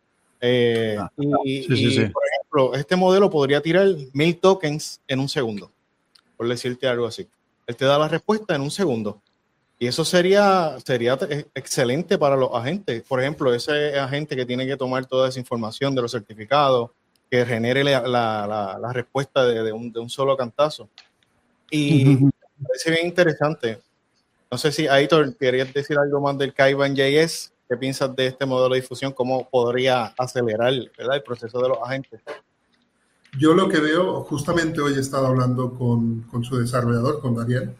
Eh, ah, y, sí, sí, y sí. por ejemplo, este modelo podría tirar mil tokens en un segundo, por decirte algo así. Él te da la respuesta en un segundo. Y eso sería, sería excelente para los agentes. Por ejemplo, ese agente que tiene que tomar toda esa información de los certificados, que genere la, la, la, la respuesta de, de, un, de un solo cantazo. Y me parece bien interesante. No sé si, Aitor, querías decir algo más del Kaiban J S. ¿Qué piensas de este modelo de difusión? ¿Cómo podría acelerar, ¿verdad?, el proceso de los agentes? Yo lo que veo, justamente hoy he estado hablando con, con su desarrollador, con Daniel,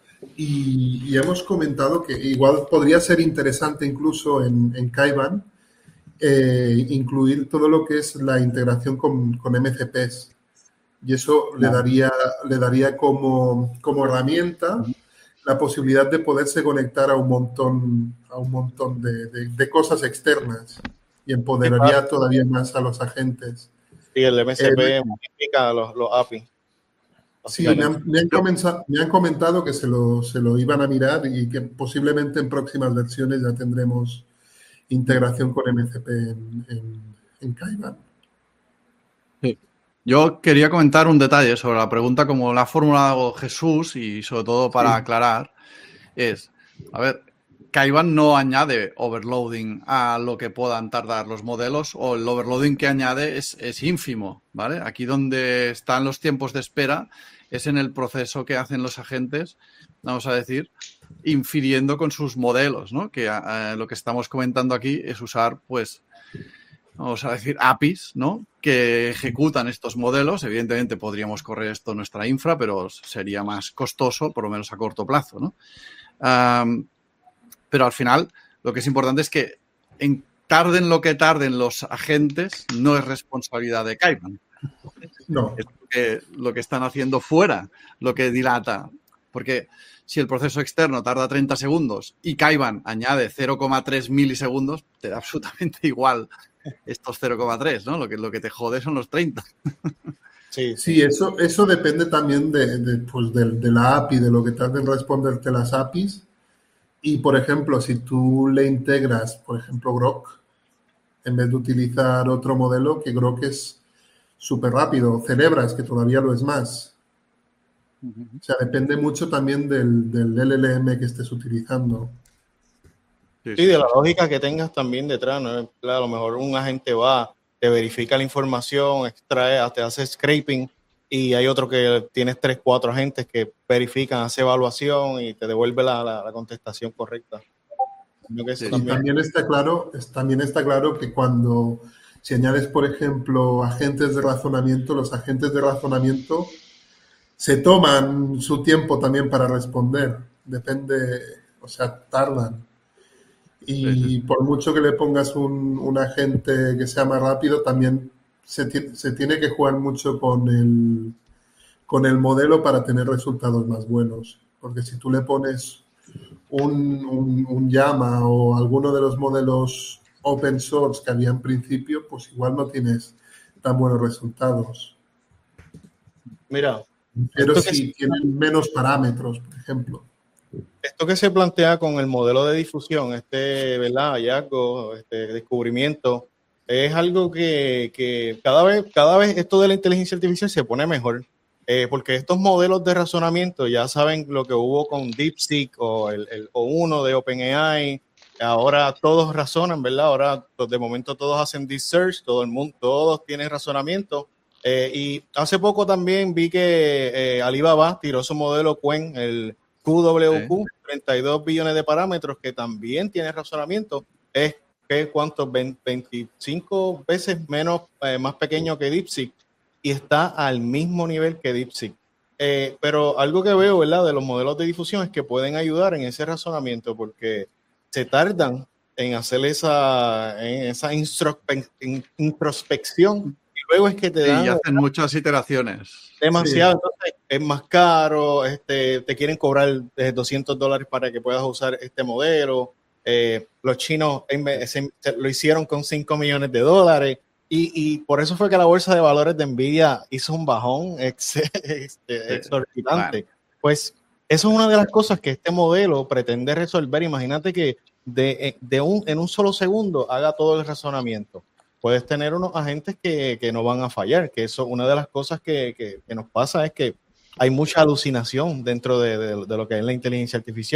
y, y hemos comentado que igual podría ser interesante incluso en, en Kaiban eh, incluir todo lo que es la integración con, con M C Ps. Y eso le daría, le daría como, como herramienta la posibilidad de poderse conectar a un montón, a un montón de, de, de cosas externas y empoderaría sí, todavía más a los agentes. Sí, el M C P modifica eh, los, los A P I. Sí, me han, me, han comenzado, me han comentado que se lo, se lo iban a mirar y que posiblemente en próximas versiones ya tendremos integración con M C P en, en, en Kaiban. Sí. Yo quería comentar un detalle sobre la pregunta, como la ha formulado Jesús, y sobre todo para sí. aclarar, es, a ver, Kaiban no añade overloading a lo que puedan tardar los modelos, o el overloading que añade es, es ínfimo, ¿vale? Aquí donde están los tiempos de espera es en el proceso que hacen los agentes, vamos a decir, infiriendo con sus modelos, ¿no? Que eh, lo que estamos comentando aquí es usar, pues, vamos a decir, A P Is, ¿no?, que ejecutan estos modelos. Evidentemente podríamos correr esto en nuestra infra, pero sería más costoso, por lo menos a corto plazo, ¿no? Um, pero al final lo que es importante es que en, tarden lo que tarden los agentes, no es responsabilidad de Kaiban. No. Es lo que, lo que están haciendo fuera, lo que dilata. Porque si el proceso externo tarda treinta segundos y Kaiban añade cero coma tres milisegundos, te da absolutamente igual estos cero coma tres, ¿no? Lo que, lo que te jode son los treinta. Sí, sí, eso, eso depende también de, de, pues de, de la A P I, de lo que tarde en responderte las A P Is. Y, por ejemplo, si tú le integras, por ejemplo, Grok, en vez de utilizar otro modelo, que Grok es súper rápido, Celebras, que todavía lo es más. Uh-huh. O sea, depende mucho también del, del L L M que estés utilizando. Sí, sí, de la lógica que tengas también detrás, ¿no? Claro, a lo mejor un agente va, te verifica la información, extrae, te hace scraping, y hay otro que tienes tres, cuatro agentes que verifican, hace evaluación y te devuelve la, la, la contestación correcta. Que sí, también... también está claro, también está claro que cuando, si añades, por ejemplo, agentes de razonamiento, los agentes de razonamiento se toman su tiempo también para responder. Depende, o sea, tardan. Y sí, sí. por mucho que le pongas un, un agente que sea más rápido, también se, t- se tiene que jugar mucho con el, con el modelo para tener resultados más buenos. Porque si tú le pones un, un, un Llama o alguno de los modelos open source que había en principio, pues igual no tienes tan buenos resultados. Mira. Pero si se... tienen menos parámetros, por ejemplo. Esto que se plantea con el modelo de difusión, este, ¿verdad?, hallazgo, este descubrimiento, es algo que, que cada vez, cada vez esto de la inteligencia artificial se pone mejor, eh, porque estos modelos de razonamiento, ya saben lo que hubo con DeepSeek o el, el O uno de OpenAI, ahora todos razonan, ¿verdad? Ahora de momento todos hacen deep search, todo el mundo, todos tienen razonamiento, eh, y hace poco también vi que eh, Alibaba tiró su modelo Qwen, el Q W Q, sí. treinta y dos billones de parámetros, que también tiene razonamiento, es que cuántos, veinticinco veces menos, eh, más pequeño que DeepSeek, y está al mismo nivel que DeepSeek. Eh, pero algo que veo, ¿verdad?, de los modelos de difusión es que pueden ayudar en ese razonamiento, porque se tardan en hacer esa, en esa introspe- introspección, y luego es que te dan... Sí, y hacen muchas iteraciones. Demasiado, sí. Entonces es más caro, este, te quieren cobrar eh, doscientos dólares para que puedas usar este modelo. Eh, los chinos eh, se, se, lo hicieron con cinco millones de dólares, y, y por eso fue que la bolsa de valores de Nvidia hizo un bajón ex, este, exorbitante. Bueno. Pues eso es una de las cosas que este modelo pretende resolver. Imagínate que de, de un, en un solo segundo haga todo el razonamiento. Puedes tener unos agentes que, que no van a fallar, que eso, una de las cosas que, que, que nos pasa es que hay mucha alucinación dentro de, de, de lo que es la inteligencia artificial.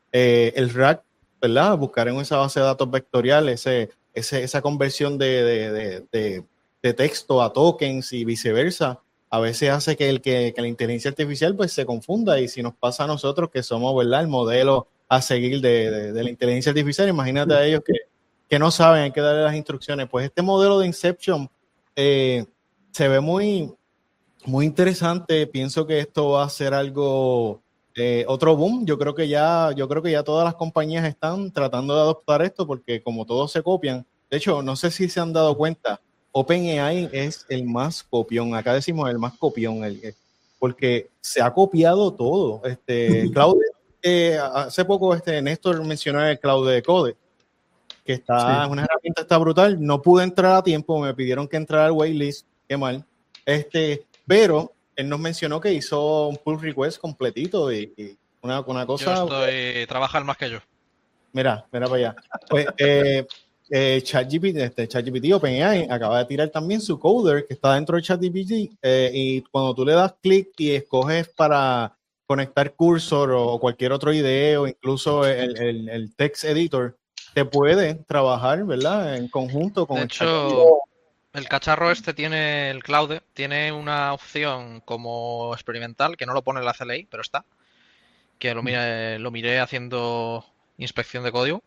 eh, el rack, ¿verdad? Buscar en esa base de datos vectorial ese, ese, esa conversión de, de, de, de, de texto a tokens y viceversa, a veces hace que, el, que, que la inteligencia artificial pues se confunda, y si nos pasa a nosotros que somos, ¿verdad?, el modelo a seguir de, de, de la inteligencia artificial, imagínate a ellos que, que no saben, hay que darle las instrucciones. Pues este modelo de Inception eh, se ve muy, muy interesante. Pienso que esto va a ser algo, eh, otro boom. Yo creo que ya, yo creo que ya todas las compañías están tratando de adoptar esto, porque como todos se copian, de hecho, no sé si se han dado cuenta, OpenAI es el más copión. Acá decimos el más copión, el, el, porque se ha copiado todo. Este, Claude, eh, hace poco este, Néstor mencionó el Claude Code, que está, sí. Una herramienta está brutal. No pude entrar a tiempo, me pidieron que entrara al waitlist, qué mal. Este, pero él nos mencionó que hizo un pull request completito y, y una, una cosa. Yo estoy, trabajan más que yo. Mira, mira para allá. Pues, eh, eh, ChatGPT, este, ChatGPT OpenAI acaba de tirar también su coder que está dentro de ChatGPT, eh, y cuando tú le das clic y escoges para conectar cursor o cualquier otro I D E o incluso el, el, el text editor, te puede trabajar, ¿verdad?, en conjunto con de el hecho, chatgpt. El cacharro este tiene, el Claude, tiene una opción como experimental, que no lo pone en la C L I, pero está, que lo miré, lo miré haciendo inspección de código,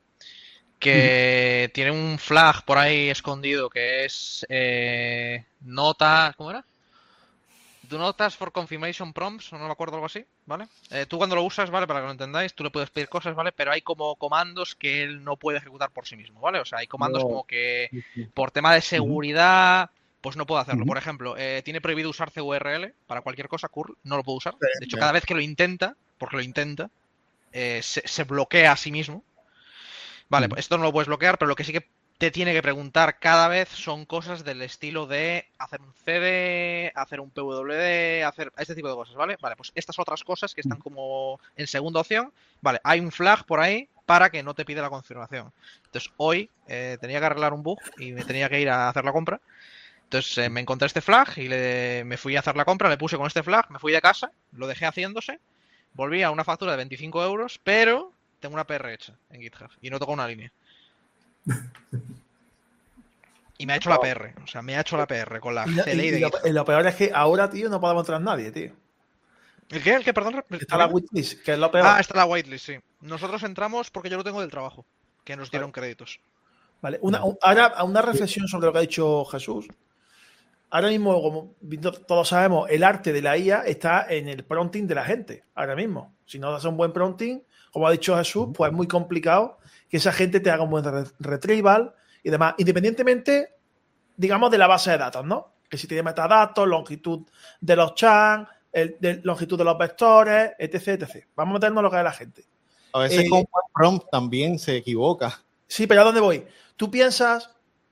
que tiene un flag por ahí escondido que es eh, nota, ¿cómo era? Do notas for confirmation prompts, no me acuerdo, algo así, ¿vale? Eh, tú cuando lo usas, ¿vale? Para que lo entendáis, tú le puedes pedir cosas, ¿vale? Pero hay como comandos que él no puede ejecutar por sí mismo, ¿vale? O sea, hay comandos no. como que por tema de seguridad, pues no puedo hacerlo. Uh-huh. Por ejemplo, eh, tiene prohibido usar C U R L para cualquier cosa, curl, no lo puedo usar. De hecho, cada vez que lo intenta, porque lo intenta, eh, se, se bloquea a sí mismo. Vale, uh-huh. Pues esto no lo puedes bloquear, pero lo que sí que te tiene que preguntar cada vez son cosas del estilo de hacer un C D, hacer un P W D, hacer este tipo de cosas, ¿vale? Vale, pues estas otras cosas que están como en segunda opción, vale, hay un flag por ahí para que no te pide la confirmación. Entonces, hoy eh, tenía que arreglar un bug y me tenía que ir a hacer la compra. Entonces, eh, me encontré este flag y le, me fui a hacer la compra, le puse con este flag, me fui de casa, lo dejé haciéndose, volví a una factura de veinticinco euros, pero tengo una P R hecha en GitHub y no toco una línea. Y me ha hecho la P R, o sea, me ha hecho la P R con la C L I de GitHub. Y lo peor es que ahora, tío, no podemos entrar nadie, tío. ¿El qué? ¿El qué? Perdón. Está la whitelist, que es lo peor. Ah, está la whitelist, sí. Nosotros entramos porque yo lo tengo del trabajo, que nos dieron vale. créditos. Vale, una, ahora una reflexión sobre lo que ha dicho Jesús. Ahora mismo, como todos sabemos, el arte de la I A está en el prompting de la gente, ahora mismo. Si no haces un buen prompting, como ha dicho Jesús, pues es muy complicado que esa gente te haga un buen retrieval y demás, independientemente, digamos, de la base de datos, ¿no? Que si tiene metadatos, longitud de los chunks, el, de, longitud de los vectores, etc, etcétera. Vamos a meternos en lo que es la gente. A veces eh, con prompt también se equivoca. Sí, pero ¿a dónde voy? ¿Tú piensas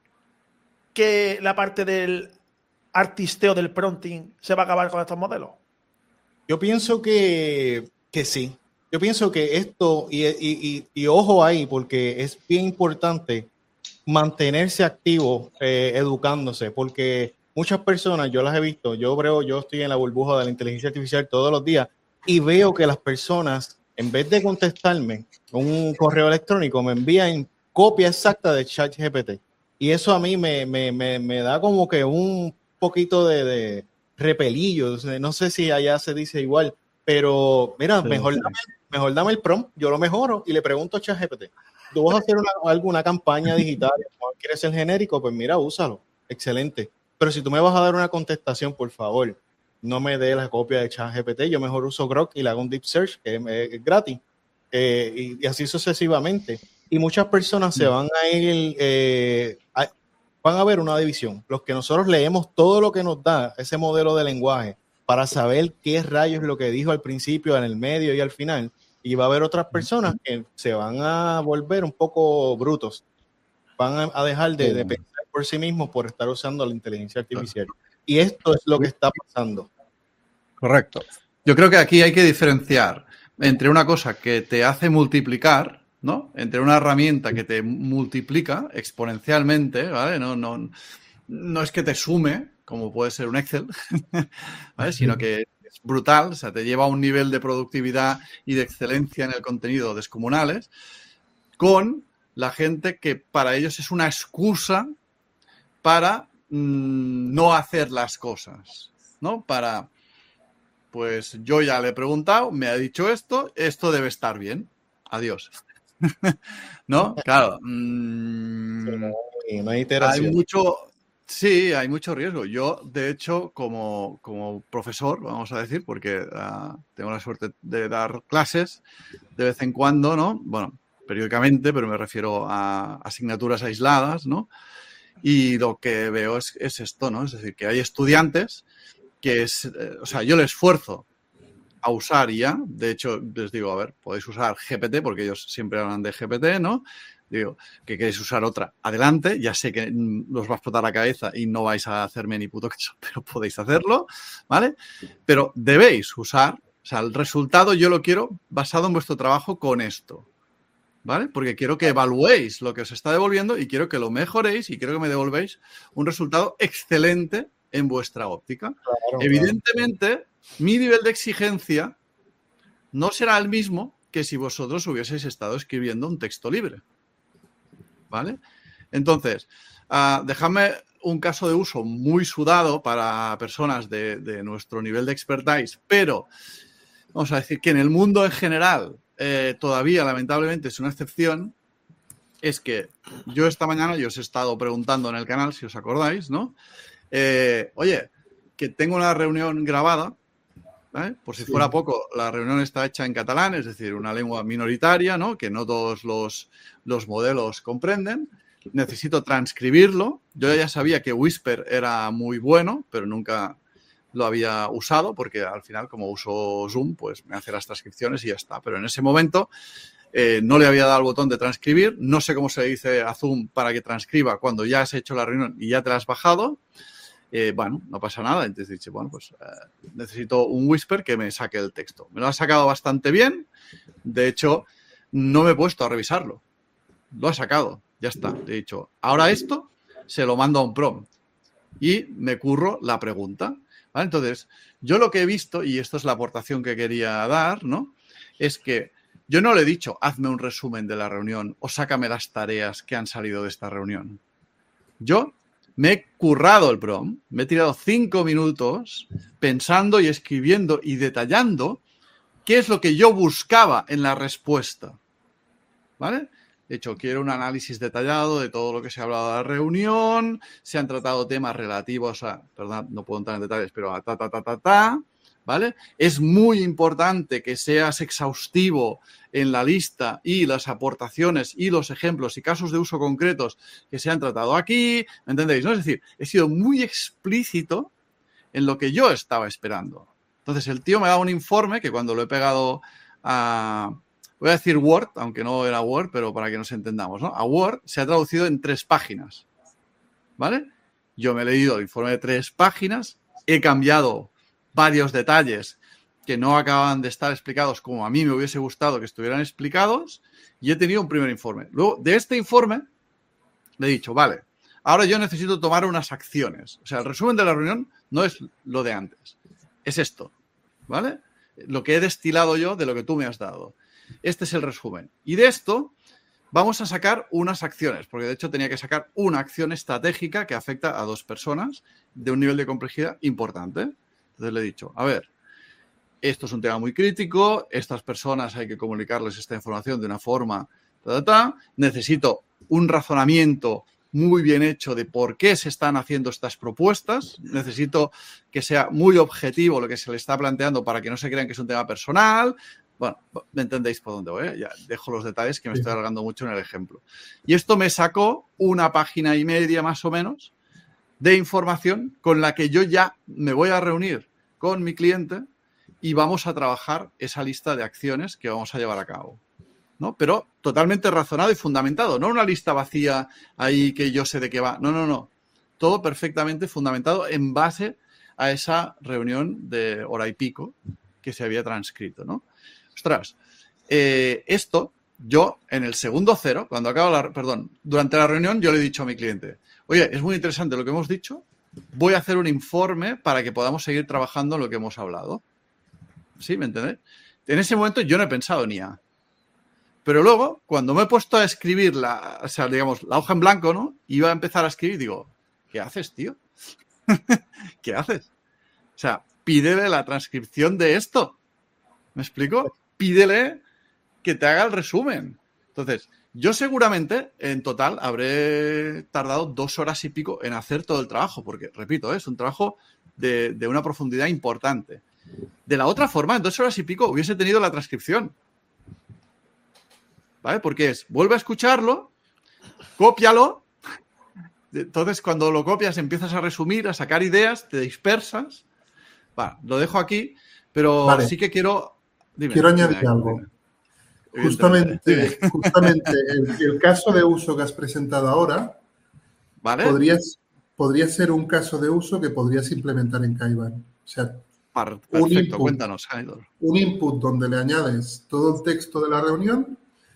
que la parte del artisteo del prompting se va a acabar con estos modelos? Yo pienso que, que sí. Yo pienso que esto, y, y, y, y ojo ahí, porque es bien importante mantenerse activo, eh, educándose, porque muchas personas, yo las he visto, yo creo, yo estoy en la burbuja de la inteligencia artificial todos los días y veo que las personas, en vez de contestarme un correo electrónico, me envían copia exacta de ChatGPT. Y eso a mí me, me, me, me da como que un poquito de, de repelillo. No sé si allá se dice igual, pero mira, sí, mejor, sí. Dame, mejor dame el prompt, yo lo mejoro y le pregunto a ChatGPT. Tú vas a hacer una, alguna campaña digital, quieres ser genérico, pues mira, úsalo. Excelente. Pero si tú me vas a dar una contestación, por favor, no me dé la copia de ChatGPT. Yo mejor uso Grok y le hago un deep search, que es, es gratis. Eh, y, y así sucesivamente. Y muchas personas se van a ir, eh, a, van a ver una división. Los que nosotros leemos todo lo que nos da ese modelo de lenguaje para saber qué rayos es lo que dijo al principio, en el medio y al final. Y va a haber otras personas que se van a volver un poco brutos. Van a dejar de, de pensar por sí mismos por estar usando la inteligencia artificial. Y esto es lo que está pasando. Correcto. Yo creo que aquí hay que diferenciar entre una cosa que te hace multiplicar, ¿no? Entre una herramienta que te multiplica exponencialmente, ¿vale? No, no, no es que te sume, como puede ser un Excel, ¿vale? Sino que es brutal, o sea, te lleva a un nivel de productividad y de excelencia en el contenido descomunales, con la gente que para ellos es una excusa para mmm, no hacer las cosas, ¿no? Para, pues yo ya le he preguntado, me ha dicho esto, esto debe estar bien, adiós. ¿No? Claro. Mmm, sí, no hay iteración. Hay mucho, sí, hay mucho riesgo. Yo, de hecho, como, como profesor, vamos a decir, porque uh, tengo la suerte de dar clases de vez en cuando, ¿no? Bueno, periódicamente, pero me refiero a asignaturas aisladas, ¿no? Y lo que veo es, es esto, ¿no? Es decir, que hay estudiantes que es, eh, o sea, yo les esfuerzo a usar I A. De hecho, les digo, a ver, podéis usar G P T, porque ellos siempre hablan de G P T, ¿no? Digo, que queréis usar otra, adelante. Ya sé que os va a explotar la cabeza y no vais a hacerme ni puto caso, pero podéis hacerlo, ¿vale? Pero debéis usar, o sea, el resultado yo lo quiero basado en vuestro trabajo con esto, ¿vale? Porque quiero que evaluéis lo que os está devolviendo y quiero que lo mejoréis y quiero que me devolvéis un resultado excelente en vuestra óptica. Claro, Evidentemente, claro. Mi nivel de exigencia no será el mismo que si vosotros hubieseis estado escribiendo un texto libre, ¿vale? Entonces, uh, dejadme un caso de uso muy sudado para personas de, de nuestro nivel de expertise, pero vamos a decir que en el mundo en general eh, todavía, lamentablemente, es una excepción. Es que yo esta mañana, yo os he estado preguntando en el canal, si os acordáis, ¿no? Eh, oye, que tengo una reunión grabada, ¿vale? Por si sí. fuera poco, la reunión está hecha en catalán, es decir, una lengua minoritaria, ¿no? Que no todos los, los modelos comprenden. Necesito transcribirlo. Yo ya sabía que Whisper era muy bueno, pero nunca lo había usado porque al final, como uso Zoom, pues me hace las transcripciones y ya está. Pero en ese momento eh, no le había dado el botón de transcribir. No sé cómo se dice a Zoom para que transcriba cuando ya has hecho la reunión y ya te la has bajado. Eh, bueno, no pasa nada. Entonces he dicho, bueno, pues eh, necesito un Whisper que me saque el texto. Me lo ha sacado bastante bien. De hecho, no me he puesto a revisarlo. Lo ha sacado. Ya está. Le he dicho, ahora esto se lo mando a un prompt y me curro la pregunta. ¿Vale? Entonces, yo lo que he visto, y esto es la aportación que quería dar, ¿no? Es que yo no le he dicho, hazme un resumen de la reunión o sácame las tareas que han salido de esta reunión. Yo me he currado el prompt, me he tirado cinco minutos pensando y escribiendo y detallando qué es lo que yo buscaba en la respuesta. ¿Vale? De hecho, quiero un análisis detallado de todo lo que se ha hablado de la reunión, se han tratado temas relativos a, perdón, no puedo entrar en detalles, pero a ta, ta, ta, ta, ta, ¿vale? Es muy importante que seas exhaustivo en la lista y las aportaciones y los ejemplos y casos de uso concretos que se han tratado aquí, ¿me entendéis? ¿No? Es decir, he sido muy explícito en lo que yo estaba esperando. Entonces, el tío me da un informe que cuando lo he pegado a... Voy a decir Word, aunque no era Word, pero para que nos entendamos, ¿no? A Word se ha traducido en tres páginas, ¿vale? Yo me he leído el informe de tres páginas, he cambiado varios detalles que no acaban de estar explicados como a mí me hubiese gustado que estuvieran explicados y he tenido un primer informe. Luego, de este informe, le he dicho, vale, ahora yo necesito tomar unas acciones. O sea, el resumen de la reunión no es lo de antes, es esto, ¿vale? Lo que he destilado yo de lo que tú me has dado. Este es el resumen. Y de esto vamos a sacar unas acciones, porque de hecho tenía que sacar una acción estratégica que afecta a dos personas de un nivel de complejidad importante. Entonces le he dicho, a ver, esto es un tema muy crítico, estas personas hay que comunicarles esta información de una forma, ta, ta, ta. Necesito un razonamiento muy bien hecho de por qué se están haciendo estas propuestas, necesito que sea muy objetivo lo que se le está planteando para que no se crean que es un tema personal. Bueno, me entendéis por dónde voy, ¿eh? Ya dejo los detalles que me estoy alargando mucho en el ejemplo. Y esto me sacó una página y media más o menos de información con la que yo ya me voy a reunir con mi cliente y vamos a trabajar esa lista de acciones que vamos a llevar a cabo, ¿no? Pero totalmente razonado y fundamentado, no una lista vacía ahí que yo sé de qué va. No, no, no. Todo perfectamente fundamentado en base a esa reunión de hora y pico que se había transcrito, ¿no? Ostras, eh, esto yo en el segundo cero, cuando acabo la, perdón, durante la reunión yo le he dicho a mi cliente, oye, es muy interesante lo que hemos dicho, voy a hacer un informe para que podamos seguir trabajando en lo que hemos hablado. ¿Sí? ¿Me entendés? En ese momento yo no he pensado en I A. Pero luego, cuando me he puesto a escribir la, o sea, digamos, la hoja en blanco, ¿no? Iba a empezar a escribir, digo, ¿qué haces, tío? ¿Qué haces? O sea, pídele la transcripción de esto. ¿Me explico? Pídele que te haga el resumen. Entonces, yo seguramente, en total, habré tardado dos horas y pico en hacer todo el trabajo, porque, repito, ¿eh? Es un trabajo de, de una profundidad importante. De la otra forma, en dos horas y pico hubiese tenido la transcripción. ¿Vale? Porque es, vuelve a escucharlo, cópialo. Entonces, cuando lo copias, empiezas a resumir, a sacar ideas, te dispersas. Vale, lo dejo aquí, pero Vale. sí que quiero... Dime, quiero dime, añadir dime, algo. dime. Justamente, justamente el, el caso de uso que has presentado ahora ¿Vale? podrías, podría ser un caso de uso que podrías implementar en Kaiban. O sea, Par- un perfecto, input, cuéntanos, Aidor. un input donde le añades todo el texto de la reunión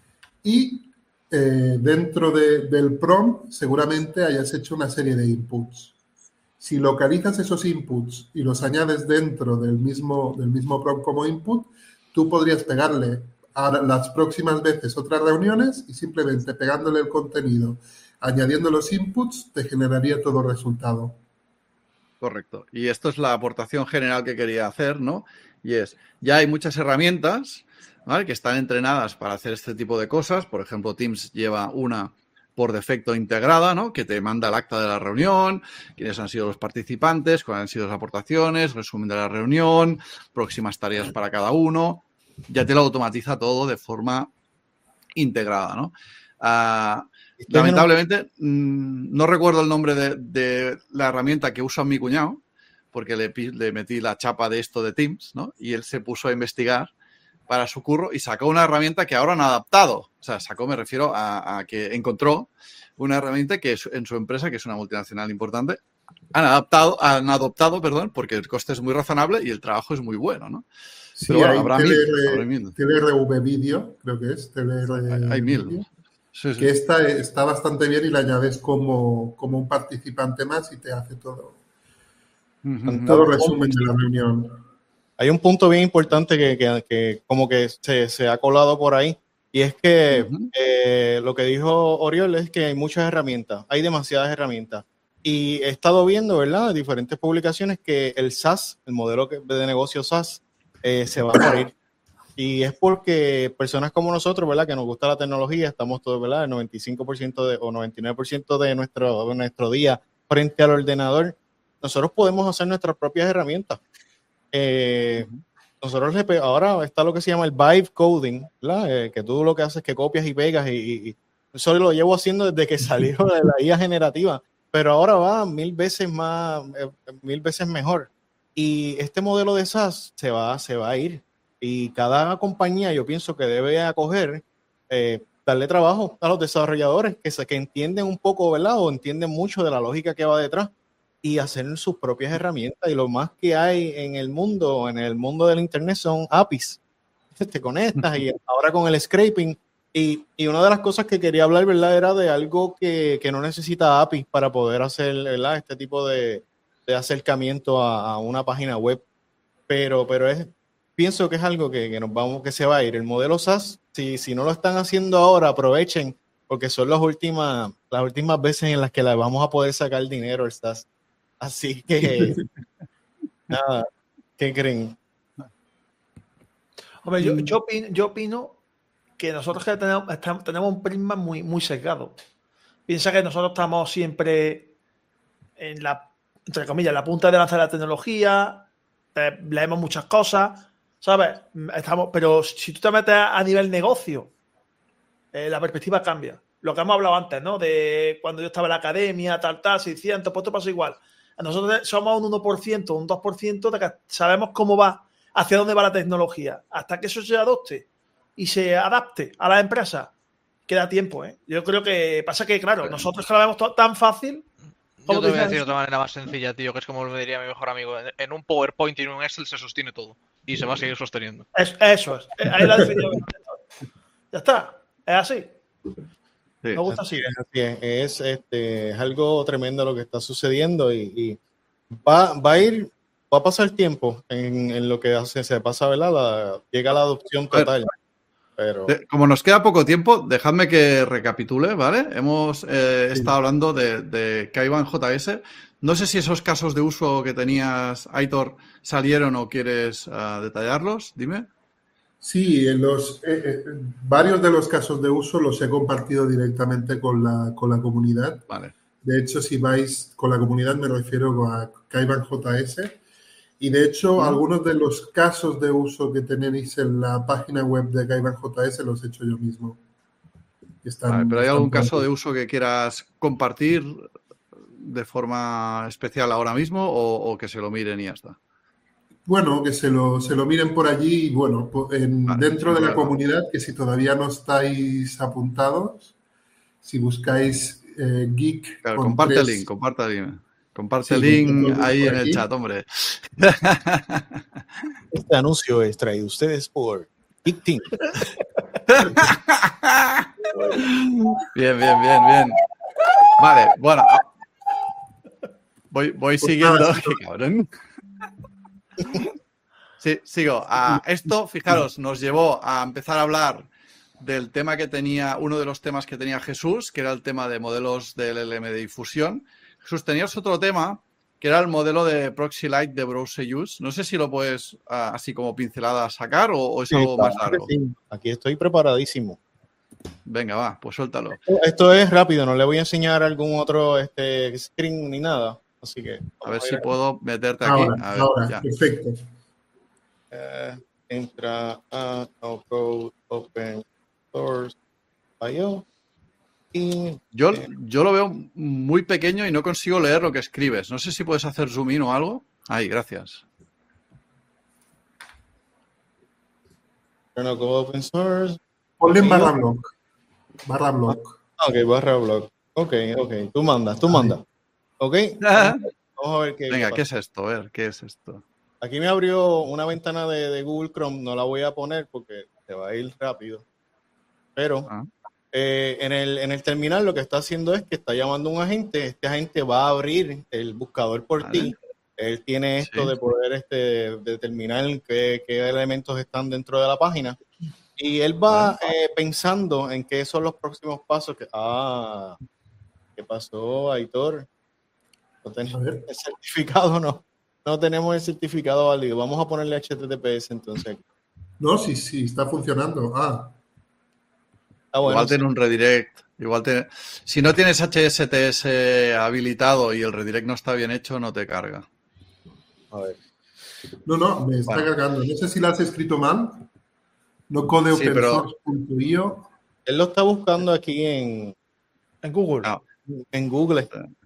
y eh, dentro de, del prompt seguramente hayas hecho una serie de inputs. Si localizas esos inputs y los añades dentro del mismo, del mismo prompt como input, tú podrías pegarle a las próximas veces otras reuniones y simplemente pegándole el contenido, añadiendo los inputs, te generaría todo el resultado. Correcto. Y esto es la aportación general que quería hacer, ¿no? Y es, ya hay muchas herramientas, ¿vale?, que están entrenadas para hacer este tipo de cosas. Por ejemplo, Teams lleva una por defecto integrada, ¿no?, que te manda el acta de la reunión, quiénes han sido los participantes, cuáles han sido las aportaciones, resumen de la reunión, próximas tareas para cada uno. Ya te lo automatiza todo de forma integrada, ¿no? Uh, lamentablemente, mmm, no recuerdo el nombre de, de la herramienta que usa mi cuñado, porque le, le metí la chapa de esto de Teams, ¿no? Y él se puso a investigar para su curro y sacó una herramienta que ahora han adaptado. O sea, sacó, me refiero a, a que encontró una herramienta que es, en su empresa, que es una multinacional importante, han adaptado, han adoptado, perdón, porque el coste es muy razonable y el trabajo es muy bueno, ¿no? Sí, pero bueno, hay habrá T L R, mil, habrá mil. T L R V Video, creo que es. T L R Hay, hay mil. Video, sí, sí. Que esta está bastante bien y la añades como, como un participante más y te hace todo, Uh-huh. todo el resumen de la reunión. Hay un punto bien importante que, que, que como que se, se ha colado por ahí, y es que uh-huh. eh, lo que dijo Oriol es que hay muchas herramientas, hay demasiadas herramientas. Y he estado viendo, ¿verdad?, diferentes publicaciones que el SaaS, el modelo de negocio SaaS, eh, se va a morir. Y es porque personas como nosotros, ¿verdad?, que nos gusta la tecnología, estamos todos, ¿verdad?, el noventa y cinco por ciento de, o noventa y nueve por ciento de nuestro, de nuestro día frente al ordenador. Nosotros podemos hacer nuestras propias herramientas. Eh, uh-huh. Nosotros le, ahora está lo que se llama el vibe coding, ¿verdad?, eh, que tú lo que haces es que copias y pegas, y, y, y eso lo llevo haciendo desde que salió de la I A generativa. Pero ahora va mil veces más, eh, mil veces mejor. Y este modelo de SaaS se va, se va a ir. Y cada compañía, yo pienso que debe acoger, eh, darle trabajo a los desarrolladores que, se, que entienden un poco, ¿verdad?, o entienden mucho de la lógica que va detrás, y hacer sus propias herramientas. Y lo más que hay en el mundo, en el mundo del internet, son A P Is. Te conectas y ahora con el scraping. Y, y una de las cosas que quería hablar, ¿verdad?, era de algo que, que no necesita A P I para poder hacer, ¿verdad?, este tipo de, de acercamiento a, a una página web. Pero, pero es, pienso que es algo que, que nos vamos, que se va a ir. El modelo SaaS, si, si no lo están haciendo ahora, aprovechen, porque son las últimas, las últimas veces en las que le vamos a poder sacar dinero al SaaS. Así que, nada, ¿qué creen? Hombre, yo, yo, opino, yo opino que nosotros que tenemos, estamos, tenemos un prisma muy, muy sesgado. Piensa que nosotros estamos siempre en la, entre comillas, en la punta de lanza de la tecnología, eh, leemos muchas cosas, ¿sabes? Estamos, pero si tú te metes a nivel negocio, eh, la perspectiva cambia. Lo que hemos hablado antes, ¿no? De cuando yo estaba en la academia, tal, tal, seiscientos, pues esto pasa igual. Nosotros somos un uno por ciento, un dos por ciento de que sabemos cómo va, hacia dónde va la tecnología. Hasta que eso se adopte y se adapte a la empresa, queda tiempo, ¿eh? Yo creo que pasa que, claro, nosotros que lo vemos tan fácil. Yo te voy a decir de otra manera más sencilla, tío, que es como me diría mi mejor amigo. En un PowerPoint y en un Excel se sostiene todo y se va a seguir sosteniendo. Es, eso es. Ahí la definición. Ya está. Es así. Sí, me gusta así. Es, así es, es, este, es algo tremendo lo que está sucediendo y, y va, va a ir, va a pasar tiempo en, en lo que hace, se pasa, ¿verdad? La, llega la adopción total. Pero... Como nos queda poco tiempo, dejadme que recapitule, ¿vale? Hemos eh, sí. estado hablando de, de Kaiban J S. No sé si esos casos de uso que tenías, Aitor, salieron o quieres uh, detallarlos. Dime. Sí, en los, eh, eh, varios de los casos de uso los he compartido directamente con la, con la comunidad. Vale. De hecho, si vais con la comunidad, me refiero a Kaiban J S. Y de hecho, ¿Mm? algunos de los casos de uso que tenéis en la página web de Kaiban J S los he hecho yo mismo. Están, vale, ¿pero hay algún caso de uso que quieras compartir de forma especial ahora mismo o, o que se lo miren y ya está? Bueno, que se lo, se lo miren por allí y bueno, en, vale, dentro de la claro. comunidad, que si todavía no estáis apuntados, si buscáis eh, Geek... Claro, comparte tres... el link, comparte el link. Comparte sí, el link ahí en el chat, hombre. Este anuncio es traído ustedes por Geek Team. Bien, bien, bien, bien. Vale, bueno. Voy, voy siguiendo. Qué cabrón. Sí, sigo. A esto, fijaros, nos llevó a empezar a hablar del tema que tenía, uno de los temas que tenía Jesús, que era el tema de modelos del L L M de difusión. Jesús, tenías otro tema, que era el modelo de Proxy Lite de Browser Use. No sé si lo puedes, uh, así como pincelada, sacar o, o es sí, algo más largo. Sí. Aquí estoy preparadísimo. Venga, va, pues suéltalo. Esto, esto es rápido, no le voy a enseñar algún otro este, screen ni nada. Así que a ver a si puedo meterte aquí. Ahora, a ver, ahora ya. Perfecto. Uh, entra a no code open source punto i o. Y, yo, eh, yo lo veo muy pequeño y no consigo leer lo que escribes. No sé si puedes hacer zoom in o algo. Ahí, gracias. No code open source. Ponle en barra blog. Barra blog. Ok, barra blog. Ok, ok. Tú mandas, tú mandas. Ok. Vamos a ver qué. Venga, qué, ¿qué es esto? A ver, ¿qué es esto? Aquí me abrió una ventana de, de Google Chrome. No la voy a poner porque te va a ir rápido. Pero ah. eh, en, el, en el terminal lo que está haciendo es que está llamando a un agente. Este agente va a abrir el buscador por vale. ti. Él tiene esto sí. de poder este, determinar qué, qué elementos están dentro de la página. Y él va vale. eh, pensando en qué son los próximos pasos. Que, ah, ¿qué pasó, Aitor? No tenemos el certificado, no. No tenemos el certificado válido. Vamos a ponerle H T T P S entonces. No, sí, sí, está funcionando. Ah. ah bueno, igual sí. tiene un redirect. Igual tiene... Si no tienes H S T S habilitado y el redirect no está bien hecho, no te carga. A ver. No, no, me está bueno. cargando. No sé si lo has escrito mal. No code open source punto i o. Él lo está buscando aquí en, en Google. No. En Google.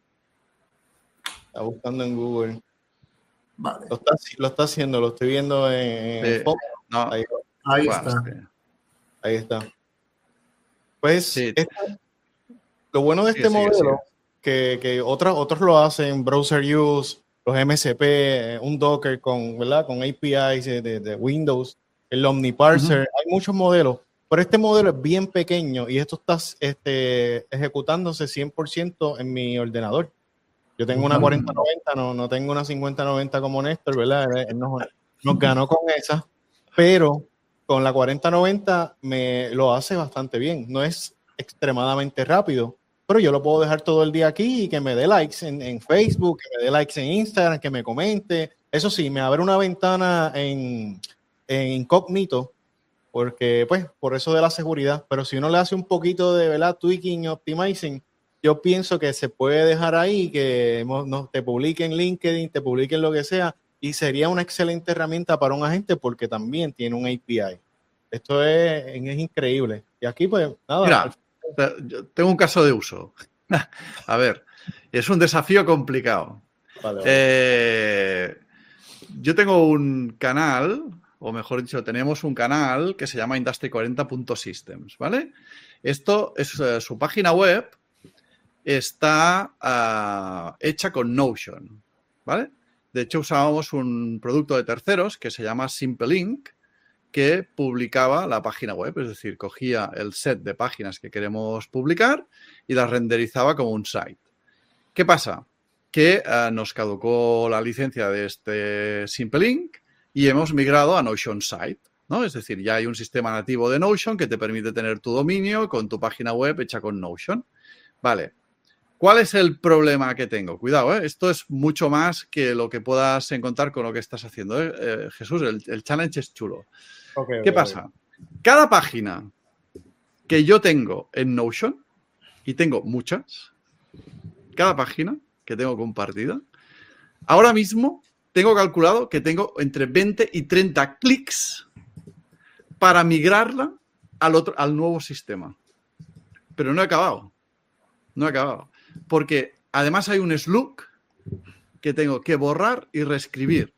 Está buscando en Google. Vale. Lo está, lo está haciendo, lo estoy viendo en... Sí. No. Ahí, Ahí bueno, está. Sí. Ahí está. Pues sí. esta, lo bueno de este sí, modelo, sí, sí. que, que otros, otros lo hacen, Browser Use, los M S P, un Docker con, ¿verdad? Con A P Is de, de, de Windows, el OmniParser, uh-huh. hay muchos modelos, pero este modelo es bien pequeño y esto está este, ejecutándose cien por ciento en mi ordenador. Yo tengo una cuarenta noventa, no, no tengo una cincuenta noventa como Néstor, ¿verdad? Él nos, nos ganó con esa, pero con la cuarenta noventa me lo hace bastante bien. No es extremadamente rápido, pero yo lo puedo dejar todo el día aquí y que me dé likes en, en Facebook, que me dé likes en Instagram, que me comente. Eso sí, me abre una ventana en, en incógnito, porque pues por eso de la seguridad, pero si uno le hace un poquito de, ¿verdad? Tweaking, optimizing, yo pienso que se puede dejar ahí, que no, te publiquen LinkedIn, te publiquen lo que sea, y sería una excelente herramienta para un agente porque también tiene un A P I. Esto es, es increíble. Y aquí, pues, nada. Mira, yo tengo un caso de uso. A ver, es un desafío complicado. Vale, vale. Eh, yo tengo un canal, o mejor dicho, tenemos un canal que se llama industry cuarenta punto systems, ¿vale? Esto es uh, su página web. Está uh, hecha con Notion, ¿vale? De hecho, usábamos un producto de terceros que se llama SimpleInc, que publicaba la página web, es decir, cogía el set de páginas que queremos publicar y las renderizaba como un site. ¿Qué pasa? que uh, nos caducó la licencia de este Simple-Ink y hemos migrado a Notion Site, ¿no? Es decir, ya hay un sistema nativo de Notion que te permite tener tu dominio con tu página web hecha con Notion. Vale. ¿Cuál es el problema que tengo? Cuidado, ¿eh? Esto es mucho más que lo que puedas encontrar con lo que estás haciendo, ¿eh? Eh, Jesús, el, el challenge es chulo. Okay, ¿Qué okay, pasa? okay. Cada página que yo tengo en Notion, y tengo muchas, cada página que tengo compartida, ahora mismo tengo calculado que tengo entre veinte y treinta clics para migrarla al, otro, al nuevo sistema. Pero no he acabado. No he acabado. Porque además hay un slug que tengo que borrar y reescribir.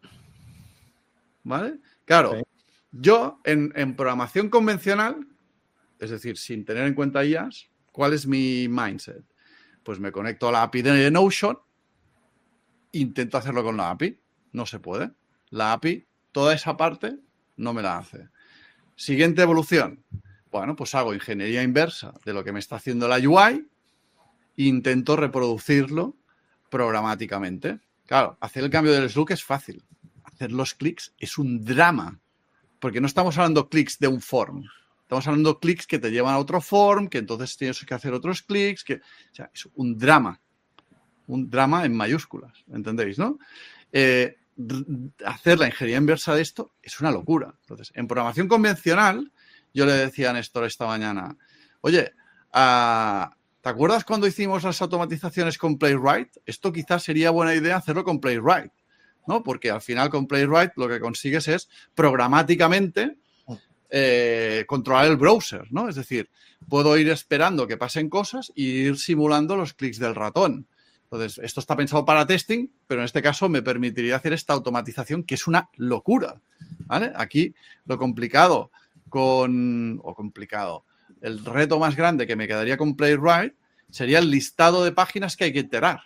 ¿Vale? Claro, okay. Yo en, en programación convencional, es decir, sin tener en cuenta I As, ¿cuál es mi mindset? Pues me conecto a la A P I de Notion, intento hacerlo con la A P I, no se puede. La A P I, toda esa parte, no me la hace. Siguiente evolución. Bueno, pues hago ingeniería inversa de lo que me está haciendo la U I e intento reproducirlo programáticamente. Claro, hacer el cambio del slug es fácil. Hacer los clics es un drama, porque no estamos hablando clics de un form. Estamos hablando de clics que te llevan a otro form, que entonces tienes que hacer otros clics, que, o sea, es un drama. Un drama en mayúsculas, ¿entendéis, no? Eh, hacer la ingeniería inversa de esto es una locura. Entonces, en programación convencional, yo le decía a Néstor esta mañana, oye, uh, ¿te acuerdas cuando hicimos las automatizaciones con Playwright? Esto quizás sería buena idea hacerlo con Playwright, ¿no? Porque al final con Playwright lo que consigues es programáticamente Eh, controlar el browser, ¿no? Es decir, puedo ir esperando que pasen cosas y ir simulando los clics del ratón. Entonces, esto está pensado para testing, pero en este caso me permitiría hacer esta automatización que es una locura, ¿vale? Aquí lo complicado con... o complicado, el reto más grande que me quedaría con Playwright sería el listado de páginas que hay que iterar,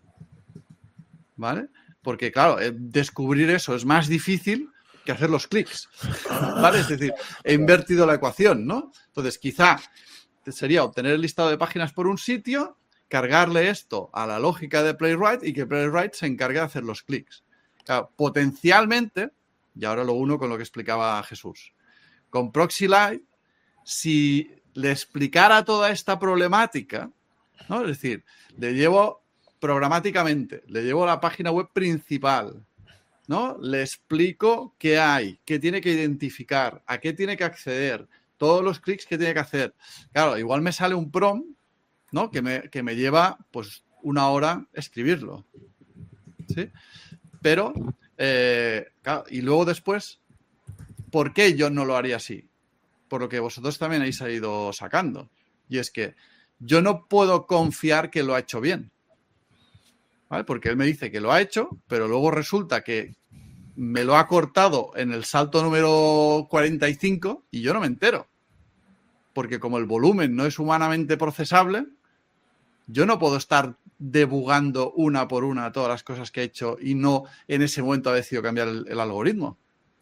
¿vale? Porque, claro, descubrir eso es más difícil que hacer los clics, ¿vale? Es decir, he invertido la ecuación, ¿no? Entonces, quizá sería obtener el listado de páginas por un sitio, cargarle esto a la lógica de Playwright y que Playwright se encargue de hacer los clics. Claro, potencialmente, y ahora lo uno con lo que explicaba Jesús, con ProxyLite, si le explicara toda esta problemática, ¿no? Es decir, le llevo programáticamente, le llevo a la página web principal, ¿no? Le explico qué hay, qué tiene que identificar, a qué tiene que acceder, todos los clics que tiene que hacer. Claro, igual me sale un prompt, ¿no? Que me, que me lleva, pues, una hora escribirlo, ¿sí? Pero, eh, claro, y luego después, ¿por qué yo no lo haría así? Por lo que vosotros también habéis ido sacando. Y es que yo no puedo confiar que lo ha hecho bien, ¿vale? Porque él me dice que lo ha hecho, pero luego resulta que me lo ha cortado en el salto número cuarenta y cinco y yo no me entero. Porque como el volumen no es humanamente procesable, yo no puedo estar debugando una por una todas las cosas que he hecho y no en ese momento ha decidido cambiar el, el algoritmo.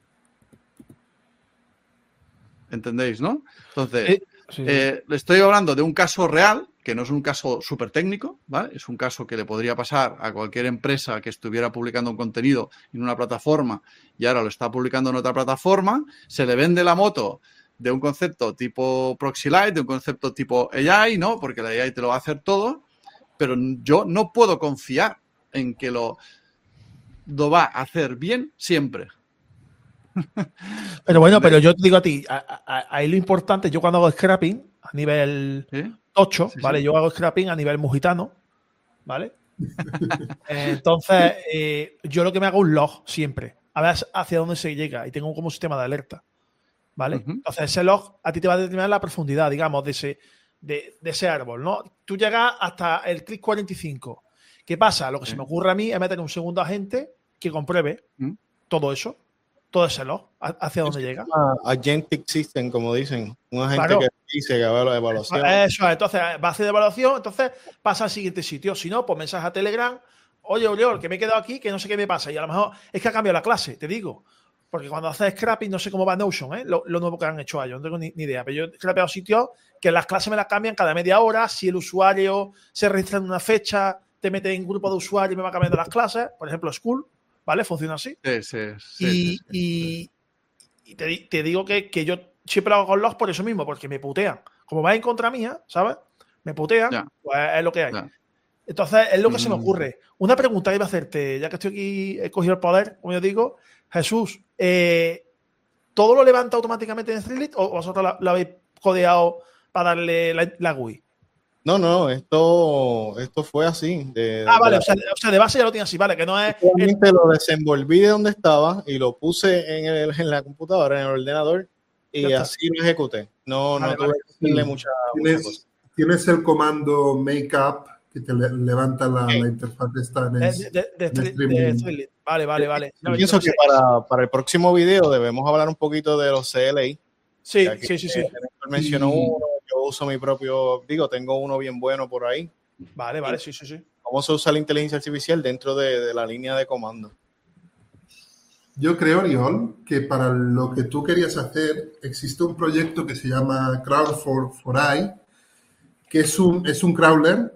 ¿Entendéis, no? Entonces, Eh, sí. eh, le estoy hablando de un caso real, que no es un caso súper técnico, ¿vale? Es un caso que le podría pasar a cualquier empresa que estuviera publicando un contenido en una plataforma y ahora lo está publicando en otra plataforma, se le vende la moto de un concepto tipo ProxyLite, de un concepto tipo A I, ¿no? Porque la A I te lo va a hacer todo, pero yo no puedo confiar en que lo, lo va a hacer bien siempre. Pero bueno, pero yo te digo a ti, ahí lo importante, yo cuando hago scrapping a nivel ¿Sí? ocho, Sí, ¿vale? sí. Yo hago scrapping a nivel mujitano, ¿vale? Entonces, eh, yo lo que me hago es un log siempre, a ver hacia dónde se llega y tengo como un sistema de alerta, ¿vale? Uh-huh. Entonces, ese log a ti te va a determinar la profundidad, digamos, de ese, de, de ese árbol, ¿no? Tú llegas hasta el clic cuarenta y cinco. ¿Qué pasa? Lo que Sí. se me ocurre a mí es meter un segundo agente que compruebe ¿Mm? todo eso, todo ese log, hacia dónde llega. Agentic System, como dicen. Un agente Claro. que dice que va a la evaluación. Eso es, entonces va a hacer evaluación, entonces pasa al siguiente sitio. Si no, pues mensaje a Telegram, oye, Oriol, que me he quedado aquí, que no sé qué me pasa. Y a lo mejor es que ha cambiado la clase, te digo. Porque cuando haces scrapping, no sé cómo va Notion, ¿eh? Lo, lo nuevo que han hecho ellos, no tengo ni, ni idea. Pero yo he scrapeado sitios que las clases me las cambian cada media hora, si el usuario se registra en una fecha, te mete en grupo de usuarios y me va cambiando las clases. Por ejemplo, School, ¿vale? Funciona así. Sí, sí, sí, y, sí, sí. y, y te, te digo que, que yo siempre hago con logs por eso mismo, porque me putean. Como va en contra mía, ¿sabes? Me putean, Ya. pues es lo que hay. Ya. Entonces, es lo que Mm. se me ocurre. Una pregunta que iba a hacerte, ya que estoy aquí, he cogido el poder, como yo digo. Jesús, eh, ¿todo lo levanta automáticamente en Streetlit o vosotros lo, lo habéis codeado para darle la, la G U I? No, no, esto, esto fue así. De, Ah, de vale, la- o sea, o sea, de base ya lo tiene así, vale, que no es... Solamente lo desenvolví de donde estaba y lo puse en, el, en la computadora, en el ordenador, y Ya está. así lo ejecuté. No, Vale, no tuve vale. que hacerle Sí. mucha, mucha cosa. Tienes, tienes el comando makeup que te le- levanta la, Ok. la interfaz esta en De, el- de, de, de, de Street- Streamlit. de Streetlit. Vale, vale, vale. No, Yo yo pienso no que sé. para, para el próximo video debemos hablar un poquito de los C L A. Sí, Ya que, sí, sí, sí. eh, Néstor mencionó Y- uno, yo uso mi propio, digo, tengo uno bien bueno por ahí. Vale, vale, sí, sí, sí. ¿Cómo se usa la inteligencia artificial dentro de, de la línea de comando? Yo creo, Oriol, que para lo que tú querías hacer existe un proyecto que se llama Crawl for, for A I, que es un, es un crawler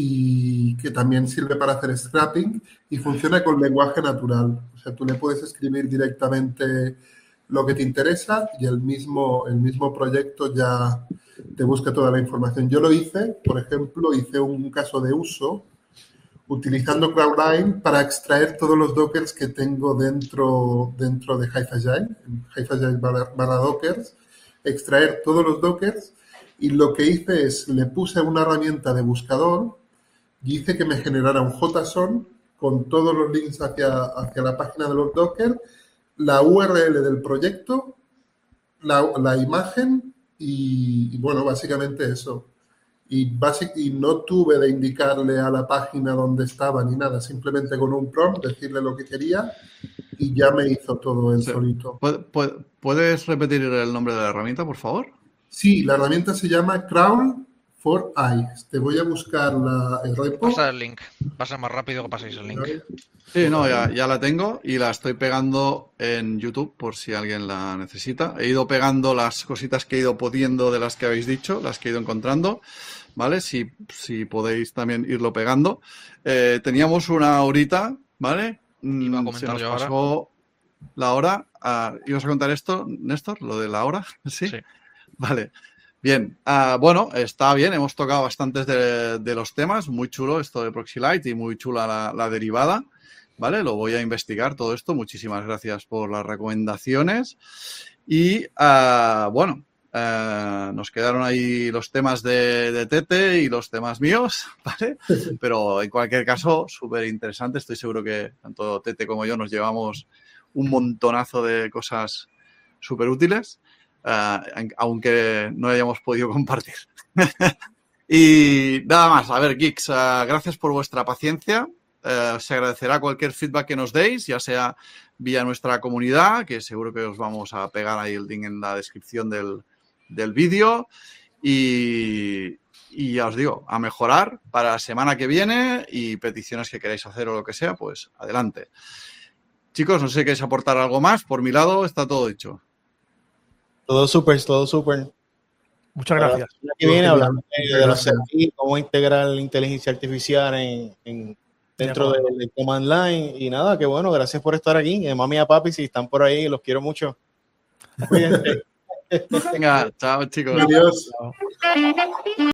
y que también sirve para hacer scrapping y funciona con lenguaje natural. O sea, tú le puedes escribir directamente lo que te interesa y el mismo, el mismo proyecto ya te busca toda la información. Yo lo hice, por ejemplo, hice un caso de uso utilizando Crowdline para extraer todos los dockers que tengo dentro, dentro de Hive Agile, Hive Agile barra, barra dockers, extraer todos los dockers y lo que hice es, le puse una herramienta de buscador y hice que me generara un JSON con todos los links hacia, hacia la página de los dockers, la U R L del proyecto, la, la imagen y, y, bueno, básicamente eso. Y, basic, y no tuve de indicarle a la página dónde estaba ni nada, simplemente con un prompt decirle lo que quería y ya me hizo todo él Sí. solito. ¿Puedes repetir el nombre de la herramienta, por favor? Sí, la herramienta se llama Crawl for A I. Te voy a buscar la, el repo. Pasa el link. Pasa más rápido que paséis el link. Sí, no, ya, ya la tengo y la estoy pegando en YouTube por si alguien la necesita. He ido pegando las cositas que he ido pudiendo de las que habéis dicho, las que he ido encontrando, ¿vale? Si, si podéis también irlo pegando. Eh, teníamos una horita, ¿vale? Iba a Mm, comentar Se nos yo ahora. pasó la hora. Ah, ¿ibas a contar esto, Néstor? ¿Lo de la hora? Sí. Sí. Vale. Bien, uh, bueno, está bien, hemos tocado bastantes de, de los temas, muy chulo esto de Proxylite y muy chula la, la derivada, ¿vale? Lo voy a investigar todo esto, muchísimas gracias por las recomendaciones y, uh, bueno, uh, nos quedaron ahí los temas de, de Tete y los temas míos, ¿vale? Pero en cualquier caso, súper interesante, estoy seguro que tanto Tete como yo nos llevamos un montonazo de cosas súper útiles. Uh, aunque no hayamos podido compartir. Y nada más, a ver, geeks, uh, gracias por vuestra paciencia. Uh, se agradecerá cualquier feedback que nos deis, ya sea vía nuestra comunidad, que seguro que os vamos a pegar ahí el link en la descripción del, del vídeo. Y, y ya os digo, a mejorar para la semana que viene y peticiones que queráis hacer o lo que sea, pues adelante. Chicos, no sé si queréis aportar algo más. Por mi lado está todo dicho. Todo súper, todo súper. Muchas gracias. Aquí viene hablando de, de los Gracias. servicios, cómo integrar la inteligencia artificial en, en- dentro De del, acuerdo. del command line. Y nada, qué bueno, gracias por estar aquí. Eh, mami y a papi, si están por ahí, los quiero mucho. Cuídense. Venga, chao chicos. Adiós. Chao.